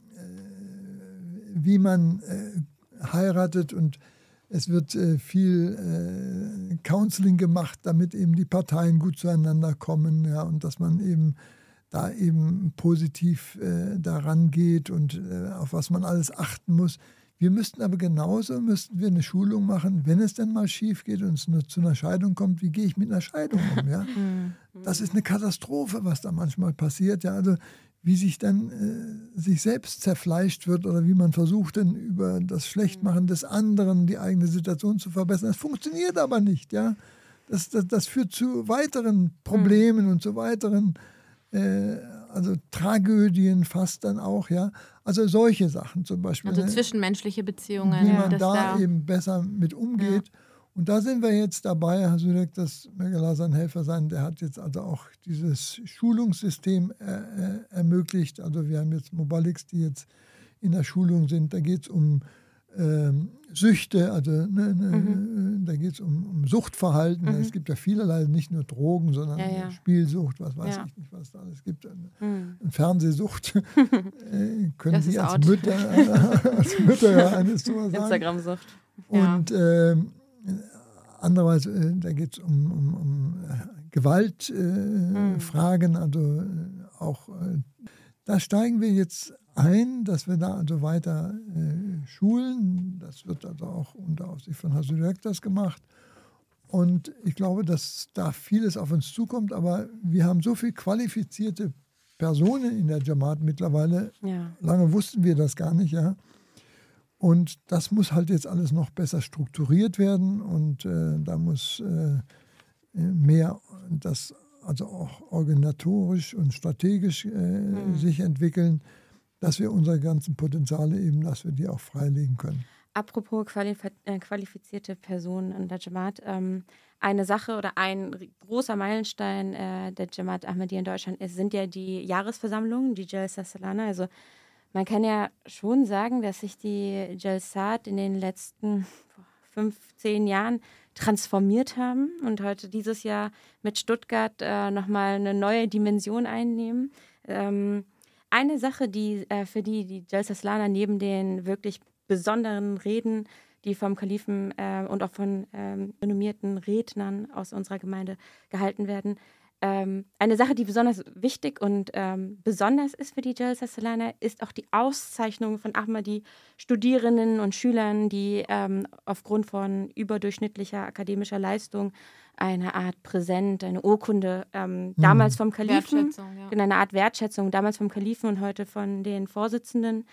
wie man heiratet, und es wird viel Counseling gemacht, damit eben die Parteien gut zueinander kommen, ja, und dass man eben da eben positiv daran geht und auf was man alles achten muss. Wir müssten aber genauso eine Schulung machen, wenn es denn mal schief geht und es zu einer Scheidung kommt, wie gehe ich mit einer Scheidung um? Ja? Das ist eine Katastrophe, was da manchmal passiert. Ja? Also wie sich dann sich selbst zerfleischt wird oder wie man versucht, dann über das Schlechtmachen des anderen die eigene Situation zu verbessern. Das funktioniert aber nicht. Ja? Das führt zu weiteren Problemen und zu weiteren also Tragödien fast dann auch. Ja? Also solche Sachen zum Beispiel. Also zwischenmenschliche Beziehungen. Wie man da eben besser mit umgeht. Ja. Und da sind wir jetzt dabei, Herr Südeck, das möge Allah sein Helfer sein, der hat jetzt also auch dieses Schulungssystem ermöglicht. Also wir haben jetzt Mobaliks, die jetzt in der Schulung sind. Da geht es um Süchte, also da geht es um Suchtverhalten. Es gibt ja vielerlei, nicht nur Drogen, sondern Spielsucht, was weiß ich nicht, was da alles gibt. Eine Fernsehsucht. Können Sie als Mütter ja eines so sagen. Instagram-Sucht. Und andererseits, da geht es um Gewaltfragen, also auch Da steigen wir jetzt ein, dass wir da also weiter schulen. Das wird also auch unter Aufsicht von Hasuri Rektas gemacht. Und ich glaube, dass da vieles auf uns zukommt. Aber wir haben so viele qualifizierte Personen in der Jamaat mittlerweile. Ja. Lange wussten wir das gar nicht, ja. Und das muss halt jetzt alles noch besser strukturiert werden. Und da muss mehr das also auch organisatorisch und strategisch sich entwickeln, dass wir unsere ganzen Potenziale eben, dass wir die auch freilegen können. Apropos qualifizierte Personen in der Jamaat, eine Sache oder ein großer Meilenstein der Jamaat Ahmadiyya in Deutschland sind ja die Jahresversammlungen, die Jalsa Salana. Also man kann ja schon sagen, dass sich die Jalsat in den letzten 15 Jahren transformiert haben und heute dieses Jahr mit Stuttgart nochmal eine neue Dimension einnehmen. Eine Sache, für die Jalsa Salana neben den wirklich besonderen Reden, die vom Kalifen und auch von renommierten Rednern aus unserer Gemeinde gehalten werden, eine Sache, die besonders wichtig und besonders ist für die Jalsa Salana, ist auch die Auszeichnung von Ahmadi-Studierenden und Schülern, die aufgrund von überdurchschnittlicher akademischer Leistung eine Art Präsent, eine Urkunde, damals vom Kalifen, eine Art Wertschätzung, damals vom Kalifen und heute von den Vorsitzenden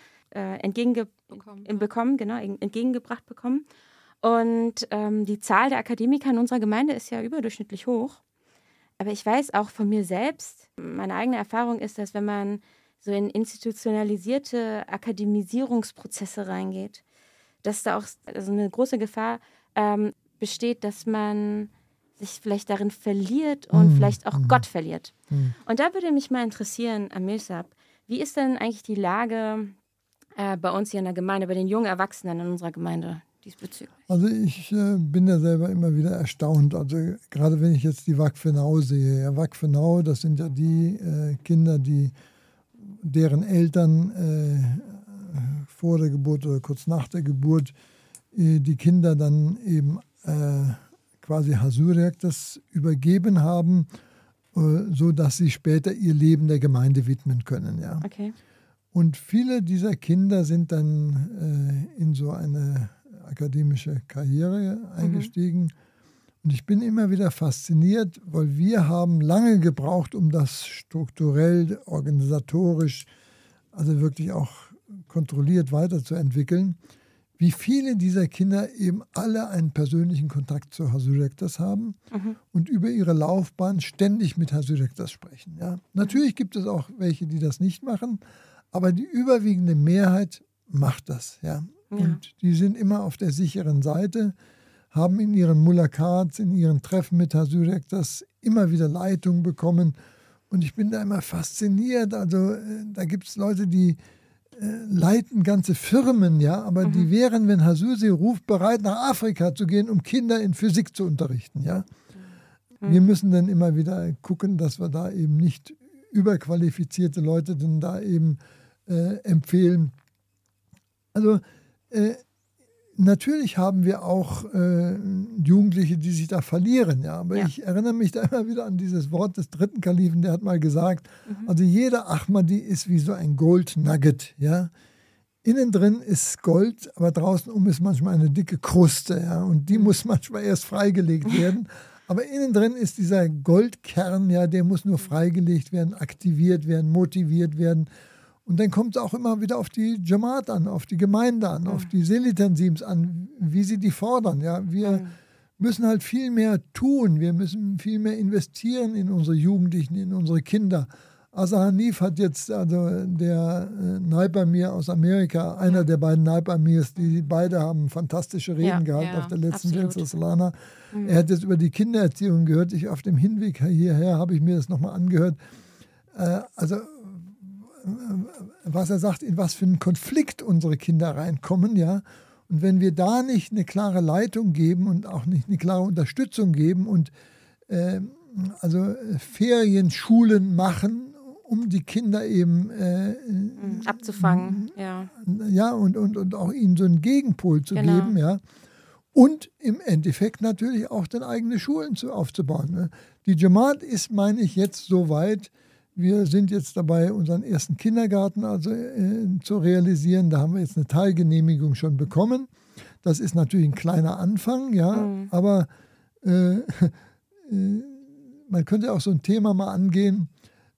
entgegengebracht bekommen. Und die Zahl der Akademiker in unserer Gemeinde ist ja überdurchschnittlich hoch. Aber ich weiß auch von mir selbst, meine eigene Erfahrung ist, dass wenn man so in institutionalisierte Akademisierungsprozesse reingeht, dass da auch also eine große Gefahr besteht, dass man sich vielleicht darin verliert und vielleicht auch Gott verliert. Und da würde mich mal interessieren, Amir Saab, wie ist denn eigentlich die Lage bei uns hier in der Gemeinde, bei den jungen Erwachsenen in unserer Gemeinde diesbezüglich? Also ich bin ja selber immer wieder erstaunt. Also gerade wenn ich jetzt die Wakfenau sehe. Ja, Wakfenau, das sind ja die Kinder, deren Eltern vor der Geburt oder kurz nach der Geburt die Kinder dann eben quasi Hasuri Rektas übergeben haben, sodass sie später ihr Leben der Gemeinde widmen können. Ja. Okay. Und viele dieser Kinder sind dann in so eine akademische Karriere eingestiegen. Und ich bin immer wieder fasziniert, weil wir haben lange gebraucht, um das strukturell, organisatorisch, also wirklich auch kontrolliert weiterzuentwickeln, wie viele dieser Kinder eben alle einen persönlichen Kontakt zu Hasuri Rektas haben und über ihre Laufbahn ständig mit Hasuri Rektas sprechen. Ja. Natürlich gibt es auch welche, die das nicht machen, aber die überwiegende Mehrheit macht das. Ja. Und die sind immer auf der sicheren Seite, haben in ihren Mulakats, in ihren Treffen mit Hasuri Rektas immer wieder Leitung bekommen. Und ich bin da immer fasziniert. Also da gibt es Leute, die leiten ganze Firmen, ja, aber die wären, wenn Hasuri ruft, bereit, nach Afrika zu gehen, um Kinder in Physik zu unterrichten. Ja. Wir müssen dann immer wieder gucken, dass wir da eben nicht überqualifizierte Leute dann da eben empfehlen. Also natürlich haben wir auch Jugendliche, die sich da verlieren, ja. Aber ich erinnere mich da immer wieder an dieses Wort des dritten Kalifen, der hat mal gesagt, also jeder Ahmadi ist wie so ein Gold Nugget, ja. Innen drin ist Gold, aber draußen ist manchmal eine dicke Kruste, ja. Und die muss manchmal erst freigelegt werden. Aber innen drin ist dieser Goldkern, ja, der muss nur freigelegt werden, aktiviert werden, motiviert werden. Und dann kommt es auch immer wieder auf die Jamaat an, auf die Gemeinde an, auf die Seli-Tanzims an, wie sie die fordern. Ja. Wir müssen halt viel mehr tun, wir müssen viel mehr investieren in unsere Jugendlichen, in unsere Kinder. Asa Hanif hat jetzt, also der Naib Amir aus Amerika, einer der beiden Naib Amirs, die beide haben fantastische Reden gehalten auf der letzten Jalsa Salana. Er hat jetzt über die Kindererziehung gehört. Ich auf dem Hinweg hierher habe ich mir das nochmal angehört. Also was er sagt, in was für einen Konflikt unsere Kinder reinkommen, ja. Und wenn wir da nicht eine klare Leitung geben und auch nicht eine klare Unterstützung geben und also Ferienschulen machen, um die Kinder eben abzufangen, ja, und auch ihnen so einen Gegenpol zu geben, ja. Und im Endeffekt natürlich auch dann eigene Schulen aufzubauen. Ne? Die Jamaat ist, meine ich, jetzt so weit, Wir sind jetzt dabei, unseren ersten Kindergarten zu realisieren. Da haben wir jetzt eine Teilgenehmigung schon bekommen. Das ist natürlich ein kleiner Anfang, ja, aber man könnte auch so ein Thema mal angehen,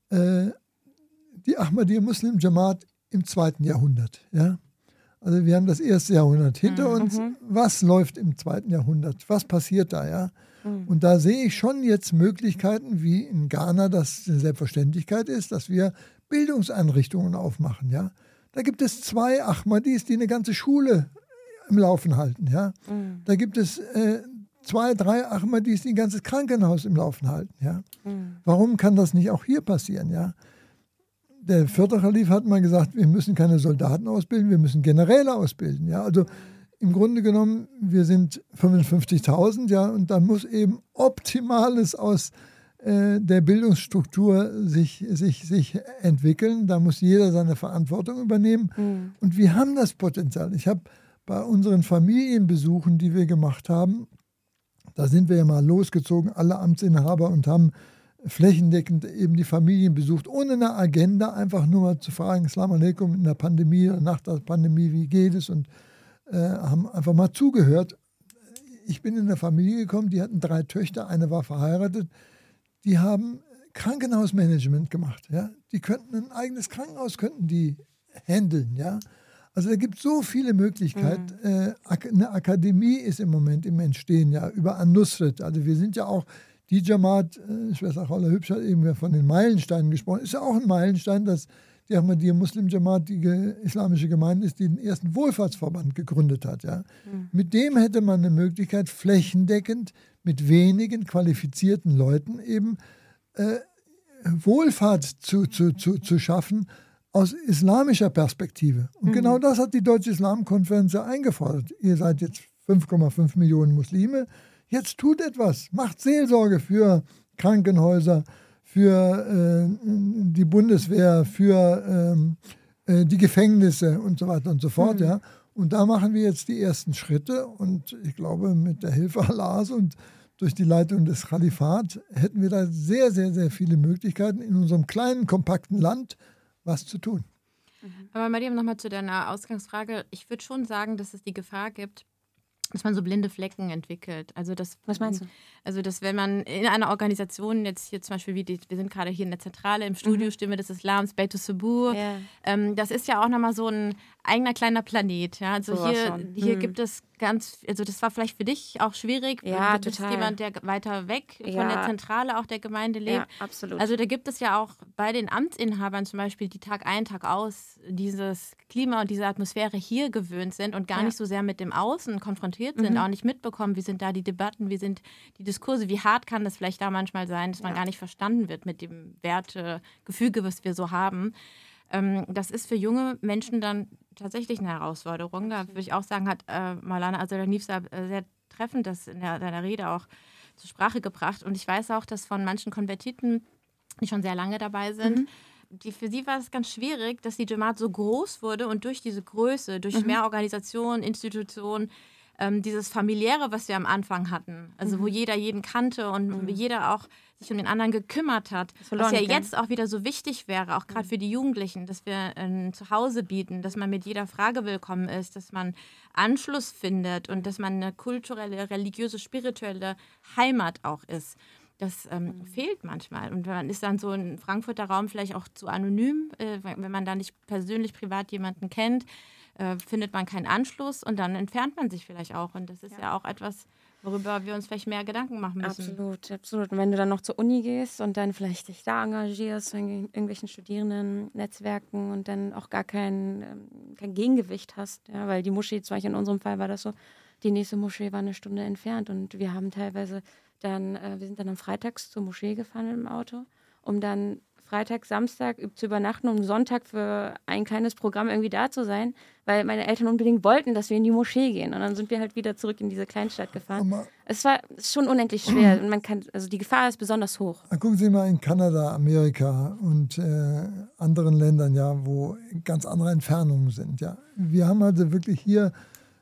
die Ahmadiyya Muslim Jamaat im 2. Jahrhundert. Ja? Also wir haben das 1. Jahrhundert hinter uns. Was läuft im 2. Jahrhundert? Was passiert da? Ja? Und da sehe ich schon jetzt Möglichkeiten, wie in Ghana das eine Selbstverständlichkeit ist, dass wir Bildungseinrichtungen aufmachen. Ja? Da gibt es 2 Ahmadis, die eine ganze Schule im Laufen halten. Ja? Da gibt es 2, 3 Ahmadis, die ein ganzes Krankenhaus im Laufen halten. Ja? Warum kann das nicht auch hier passieren? Ja? Der 4. Khalif hat mal gesagt, wir müssen keine Soldaten ausbilden, wir müssen Generäle ausbilden. Ja? Also im Grunde genommen, wir sind 55.000, ja, und dann muss eben Optimales aus der Bildungsstruktur sich entwickeln. Da muss jeder seine Verantwortung übernehmen. Und wir haben das Potenzial. Ich habe bei unseren Familienbesuchen, die wir gemacht haben, da sind wir ja mal losgezogen, alle Amtsinhaber, und haben flächendeckend eben die Familien besucht, ohne eine Agenda, einfach nur mal zu fragen, Assalamu alaikum, in der Pandemie oder nach der Pandemie, wie geht es? Und haben einfach mal zugehört. Ich bin in eine Familie gekommen, die hatten 3 Töchter, eine war verheiratet, die haben Krankenhausmanagement gemacht. Ja? Die könnten ein eigenes Krankenhaus, könnten die handeln. Ja? Also da gibt es so viele Möglichkeiten. Eine Akademie ist im Moment im Entstehen, ja, über An-Nusret. Also wir sind ja auch, die Jamaat, Schwester Raula Hübsch hat eben von den Meilensteinen gesprochen, ist ja auch ein Meilenstein, dass die Ahmadiyya Muslim Jamaat die islamische Gemeinde ist, die den ersten Wohlfahrtsverband gegründet hat. Ja. Mit dem hätte man eine Möglichkeit, flächendeckend mit wenigen qualifizierten Leuten eben Wohlfahrt zu schaffen aus islamischer Perspektive. Und genau das hat die Deutsche Islamkonferenz ja eingefordert. Ihr seid jetzt 5,5 Millionen Muslime. Jetzt tut etwas. Macht Seelsorge für Krankenhäuser, für die Bundeswehr, für die Gefängnisse und so weiter und so fort. Ja. Und da machen wir jetzt die ersten Schritte. Und ich glaube, mit der Hilfe Allahs und durch die Leitung des Khalifat hätten wir da sehr, sehr, sehr viele Möglichkeiten, in unserem kleinen, kompakten Land was zu tun. Aber Mariam, nochmal zu deiner Ausgangsfrage. Ich würde schon sagen, dass es die Gefahr gibt, dass man so blinde Flecken entwickelt. Also was meinst du? Also, dass wenn man in einer Organisation, jetzt hier zum Beispiel, wir sind gerade hier in der Zentrale im Studio, Stimme des Islams, Beit Subur, das ist ja auch nochmal so ein eigener kleiner Planet. Ja? Also so hier gibt es also das war vielleicht für dich auch schwierig. Ja, du bist total. Jemand, der weiter weg von der Zentrale auch der Gemeinde lebt. Ja, absolut. Also da gibt es ja auch bei den Amtsinhabern zum Beispiel, die Tag ein, Tag aus dieses Klima und diese Atmosphäre hier gewöhnt sind und gar nicht so sehr mit dem Außen konfrontiert sind, auch nicht mitbekommen, wie sind da die Debatten, wie sind die Diskurse, wie hart kann das vielleicht da manchmal sein, dass man gar nicht verstanden wird mit dem Wertegefüge, was wir so haben. Das ist für junge Menschen dann tatsächlich eine Herausforderung. Da würde ich auch sagen, hat Maulana Asad sehr treffend das in deiner Rede auch zur Sprache gebracht. Und ich weiß auch, dass von manchen Konvertiten, die schon sehr lange dabei sind, für sie war es ganz schwierig, dass die Jamaat so groß wurde und durch diese Größe, durch mehr Organisation, Institutionen, dieses Familiäre, was wir am Anfang hatten, also wo jeder jeden kannte und jeder auch sich um den anderen gekümmert hat, was ja jetzt auch wieder so wichtig wäre, auch gerade für die Jugendlichen, dass wir ein Zuhause bieten, dass man mit jeder Frage willkommen ist, dass man Anschluss findet und dass man eine kulturelle, religiöse, spirituelle Heimat auch ist. Das fehlt manchmal. Und man ist dann so im Frankfurter Raum vielleicht auch zu anonym, wenn man da nicht persönlich, privat jemanden kennt, findet man keinen Anschluss und dann entfernt man sich vielleicht auch. Und das ist ja auch etwas, worüber wir uns vielleicht mehr Gedanken machen müssen. Absolut, absolut. Und wenn du dann noch zur Uni gehst und dann vielleicht dich da engagierst in irgendwelchen Studierendennetzwerken und dann auch gar kein Gegengewicht hast, ja, weil die Moschee, zum Beispiel in unserem Fall war das so, die nächste Moschee war 1 Stunde entfernt und wir haben teilweise dann, wir sind dann am Freitags zur Moschee gefahren im Auto, um dann Freitag, Samstag zu übernachten, um Sonntag für ein kleines Programm irgendwie da zu sein, weil meine Eltern unbedingt wollten, dass wir in die Moschee gehen. Und dann sind wir halt wieder zurück in diese Kleinstadt gefahren. Es war schon unendlich schwer. Und also die Gefahr ist besonders hoch. Gucken Sie mal in Kanada, Amerika und anderen Ländern, ja, wo ganz andere Entfernungen sind. Ja. Wir haben also wirklich hier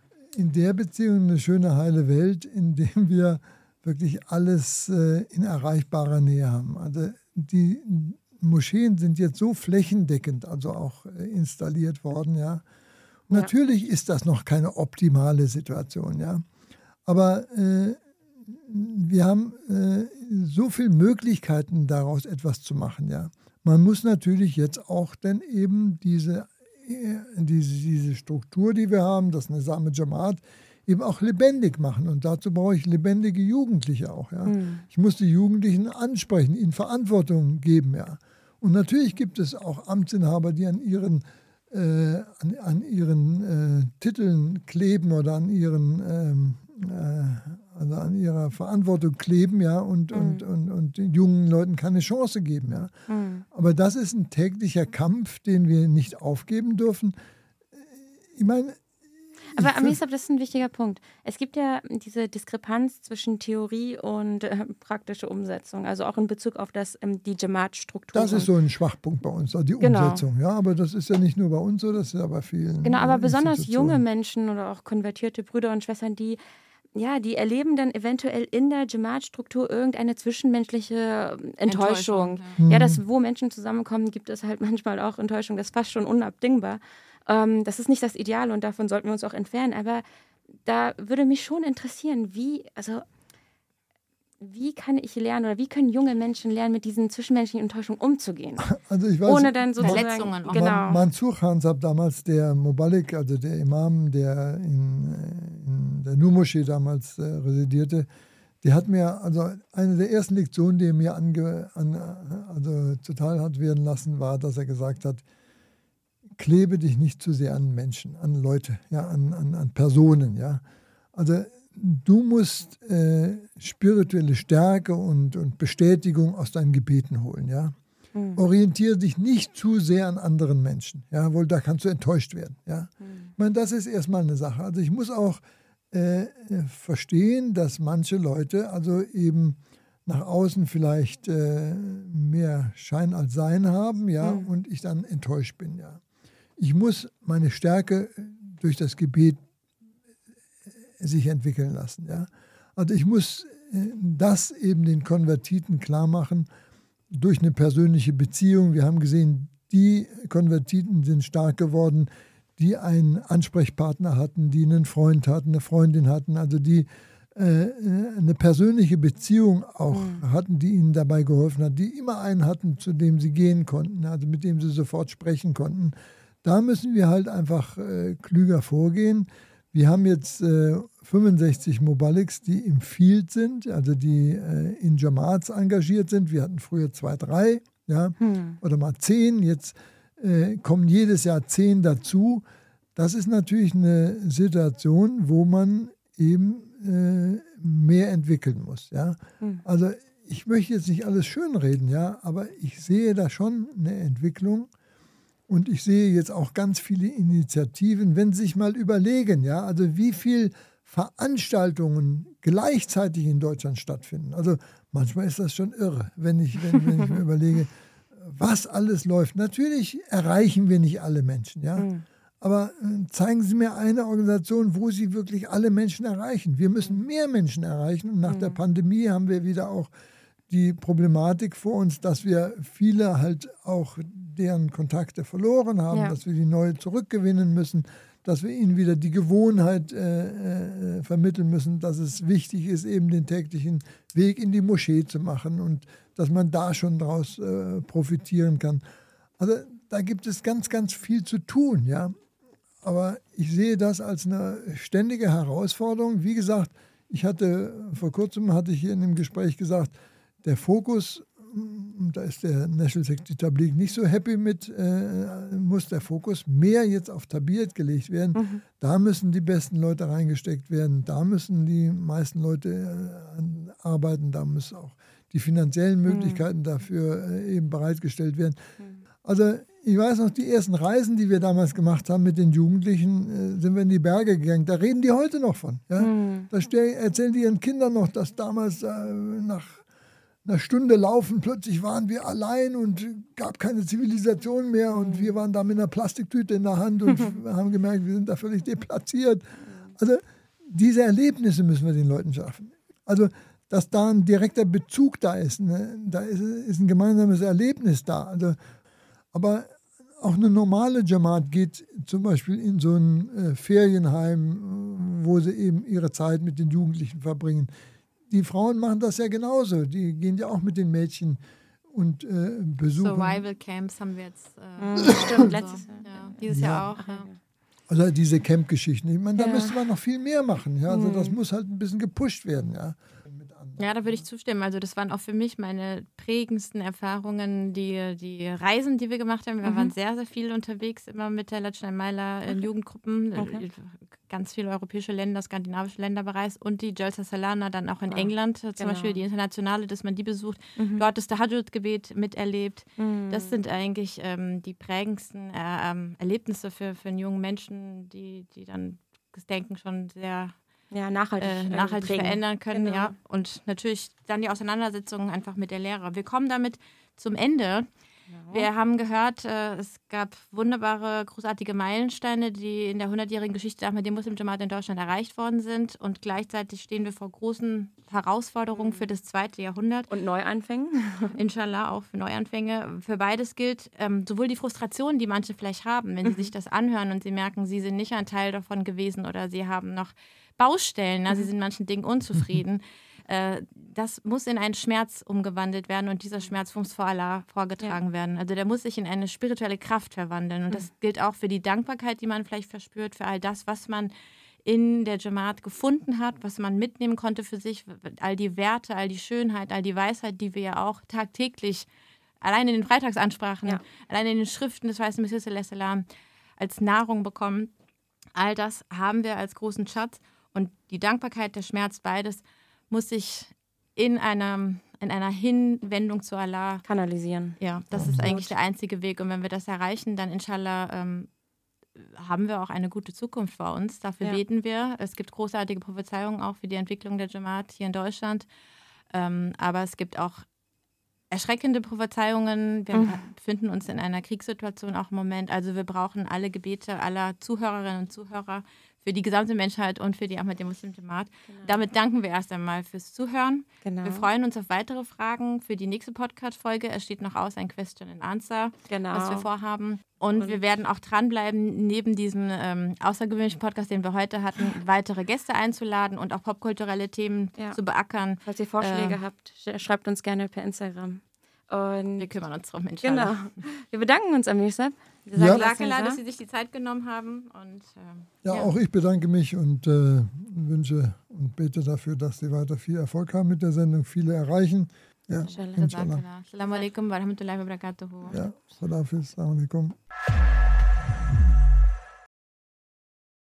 in der Beziehung eine schöne, heile Welt, in der wir wirklich alles in erreichbarer Nähe haben. Also Moscheen sind jetzt so flächendeckend also auch installiert worden, ja. Und natürlich ist das noch keine optimale Situation, ja. Aber wir haben so viele Möglichkeiten, daraus etwas zu machen, ja. Man muss natürlich jetzt auch dann eben diese Struktur, die wir haben, das Nizam Jamaat, eben auch lebendig machen. Und dazu brauche ich lebendige Jugendliche auch. Ja? Ich muss die Jugendlichen ansprechen, ihnen Verantwortung geben. Ja? Und natürlich gibt es auch Amtsinhaber, die an ihren Titeln kleben oder an ihrer Verantwortung kleben, ja, und den jungen Leuten keine Chance geben. Ja? Aber das ist ein täglicher Kampf, den wir nicht aufgeben dürfen. Ich meine, aber Amisab, das ist ein wichtiger Punkt. Es gibt ja diese Diskrepanz zwischen Theorie und praktische Umsetzung, also auch in Bezug auf die Jamaat-Struktur. Das ist so ein Schwachpunkt bei uns, die Umsetzung. Ja, aber das ist ja nicht nur bei uns so, das ist ja bei vielen. Genau, aber besonders junge Menschen oder auch konvertierte Brüder und Schwestern, die erleben dann eventuell in der Jamaat-Struktur irgendeine zwischenmenschliche Enttäuschung. Ja, wo Menschen zusammenkommen, gibt es halt manchmal auch Enttäuschung. Das ist fast schon unabdingbar. Das ist nicht das Ideale und davon sollten wir uns auch entfernen. Aber da würde mich schon interessieren, wie kann ich lernen oder wie können junge Menschen lernen, mit diesen zwischenmenschlichen Enttäuschungen umzugehen? Also ich weiß, ohne dann sozusagen Verletzungen. Genau. Mansur Khan Sahib damals, der Mubalik, also der Imam, der in der Nur-Moschee damals residierte, der hat mir, also eine der ersten Lektionen, die er mir zuteil hat werden lassen, war, dass er gesagt hat, klebe dich nicht zu sehr an Menschen, an Leute, ja, an Personen. Ja. Also du musst spirituelle Stärke und Bestätigung aus deinen Gebeten holen. Ja. Orientiere dich nicht zu sehr an anderen Menschen, ja, weil da kannst du enttäuscht werden. Ja. Ich meine, das ist erstmal eine Sache. Also ich muss auch verstehen, dass manche Leute also eben nach außen vielleicht mehr Schein als Sein haben, ja, und ich dann enttäuscht bin, ja. Ich muss meine Stärke durch das Gebet sich entwickeln lassen. Ja? Also ich muss das eben den Konvertiten klar machen durch eine persönliche Beziehung. Wir haben gesehen, die Konvertiten sind stark geworden, die einen Ansprechpartner hatten, die einen Freund hatten, eine Freundin hatten, also die eine persönliche Beziehung auch hatten, die ihnen dabei geholfen hat, die immer einen hatten, zu dem sie gehen konnten, also mit dem sie sofort sprechen konnten. Da müssen wir halt einfach klüger vorgehen. Wir haben jetzt 65 Mubaliks, die im Field sind, also die in Jamaats engagiert sind. Wir hatten früher 2, 3, ja, oder mal 10. Jetzt kommen jedes Jahr 10 dazu. Das ist natürlich eine Situation, wo man eben mehr entwickeln muss. Ja. Also ich möchte jetzt nicht alles schönreden, ja, aber ich sehe da schon eine Entwicklung. Und ich sehe jetzt auch ganz viele Initiativen, wenn Sie sich mal überlegen, ja, also wie viele Veranstaltungen gleichzeitig in Deutschland stattfinden. Also manchmal ist das schon irre, wenn ich mir überlege, was alles läuft. Natürlich erreichen wir nicht alle Menschen, ja. Aber zeigen Sie mir eine Organisation, wo Sie wirklich alle Menschen erreichen. Wir müssen mehr Menschen erreichen. Und nach der Pandemie haben wir wieder auch die Problematik vor uns, dass wir viele halt auch deren Kontakte verloren haben, dass wir die neu zurückgewinnen müssen, dass wir ihnen wieder die Gewohnheit vermitteln müssen, dass es wichtig ist, eben den täglichen Weg in die Moschee zu machen und dass man da schon daraus profitieren kann. Also da gibt es ganz, ganz viel zu tun, ja. Aber ich sehe das als eine ständige Herausforderung. Wie gesagt, vor kurzem hatte ich hier in dem Gespräch gesagt, der Fokus, da ist der National Security Tabligh nicht so happy mit, muss der Fokus mehr jetzt auf Tabiat gelegt werden. Da müssen die besten Leute reingesteckt werden, da müssen die meisten Leute arbeiten, da müssen auch die finanziellen Möglichkeiten dafür eben bereitgestellt werden. Also ich weiß noch, die ersten Reisen, die wir damals gemacht haben mit den Jugendlichen, sind wir in die Berge gegangen. Da reden die heute noch von. Ja? Da erzählen die ihren Kindern noch, dass damals nach einer Stunde Laufen plötzlich waren wir allein und gab keine Zivilisation mehr und wir waren da mit einer Plastiktüte in der Hand und haben gemerkt, wir sind da völlig deplatziert. Also diese Erlebnisse müssen wir den Leuten schaffen. Also dass da ein direkter Bezug da ist. Ne? Da ist ein gemeinsames Erlebnis da. Also, aber auch eine normale Jamaat geht zum Beispiel in so ein Ferienheim, wo sie eben ihre Zeit mit den Jugendlichen verbringen. Die Frauen machen das ja genauso. Die gehen ja auch mit den Mädchen und besuchen. Survival Camps haben wir jetzt. Stimmt, letztes Jahr. Ja, dieses Jahr auch. Ja. Also diese Camp-Geschichten. Ich meine, da müsste man noch viel mehr machen. Ja? Also das muss halt ein bisschen gepusht werden. Ja, ja, da würde ich zustimmen. Also das waren auch für mich meine prägendsten Erfahrungen, die Reisen, die wir gemacht haben. Wir waren sehr, sehr viel unterwegs, immer mit der Lajna Maila in Jugendgruppen. Okay. Ganz viele europäische Länder, skandinavische Länder bereist und die Jalsa Salana dann auch in England, zum Beispiel die internationale, dass man die besucht. Dort das Tahajjud-Gebet miterlebt. Das sind eigentlich die prägendsten Erlebnisse für einen jungen Menschen, die dann das Denken schon sehr nachhaltig verändern können. Genau. Ja. Und natürlich dann die Auseinandersetzungen einfach mit der Lehre. Wir kommen damit zum Ende. Genau. Wir haben gehört, es gab wunderbare, großartige Meilensteine, die in der 100-jährigen Geschichte der Ahmadiyya Muslim Jamaat in Deutschland erreicht worden sind. Und gleichzeitig stehen wir vor großen Herausforderungen für das 2. Jahrhundert. Und Neuanfängen. Inshallah auch für Neuanfänge. Für beides gilt sowohl die Frustration, die manche vielleicht haben, wenn sie sich das anhören und sie merken, sie sind nicht ein Teil davon gewesen oder sie haben noch Baustellen, sie sind in manchen Dingen unzufrieden. Das muss in einen Schmerz umgewandelt werden und dieser Schmerz muss vor Allah vorgetragen werden. Also der muss sich in eine spirituelle Kraft verwandeln und das gilt auch für die Dankbarkeit, die man vielleicht verspürt, für all das, was man in der Jamaat gefunden hat, was man mitnehmen konnte für sich, all die Werte, all die Schönheit, all die Weisheit, die wir ja auch tagtäglich, allein in den Freitagsansprachen, allein in den Schriften des Weißen Messias als Nahrung bekommen. All das haben wir als großen Schatz. Und die Dankbarkeit, der Schmerz, beides muss sich in einer Hinwendung zu Allah kanalisieren. Ja, das ist eigentlich der einzige Weg. Und wenn wir das erreichen, dann inshallah haben wir auch eine gute Zukunft vor uns. Dafür beten wir. Es gibt großartige Prophezeiungen auch für die Entwicklung der Jamaat hier in Deutschland. Aber es gibt auch erschreckende Prophezeiungen. Wir befinden uns in einer Kriegssituation auch im Moment. Also wir brauchen alle Gebete aller Zuhörerinnen und Zuhörer für die gesamte Menschheit und für die Ahmadiyya Muslim Jamaat. Genau. Damit danken wir erst einmal fürs Zuhören. Genau. Wir freuen uns auf weitere Fragen für die nächste Podcast-Folge. Es steht noch aus, ein Question and Answer, was wir vorhaben. Und wir werden auch dranbleiben, neben diesem außergewöhnlichen Podcast, den wir heute hatten, weitere Gäste einzuladen und auch popkulturelle Themen zu beackern. Falls ihr Vorschläge habt, schreibt uns gerne per Instagram. Und wir kümmern uns darum, inshallah. Genau. Wir bedanken uns, Amir Saab. Jazakallah, dass Sie sich die Zeit genommen haben. Und, auch ich bedanke mich und wünsche und bete dafür, dass Sie weiter viel Erfolg haben mit der Sendung, viele erreichen. Ja, inshallah. Assalamu alaikum wa rahmatullahi wa barakatuhu. Ja, Assalamu alaikum.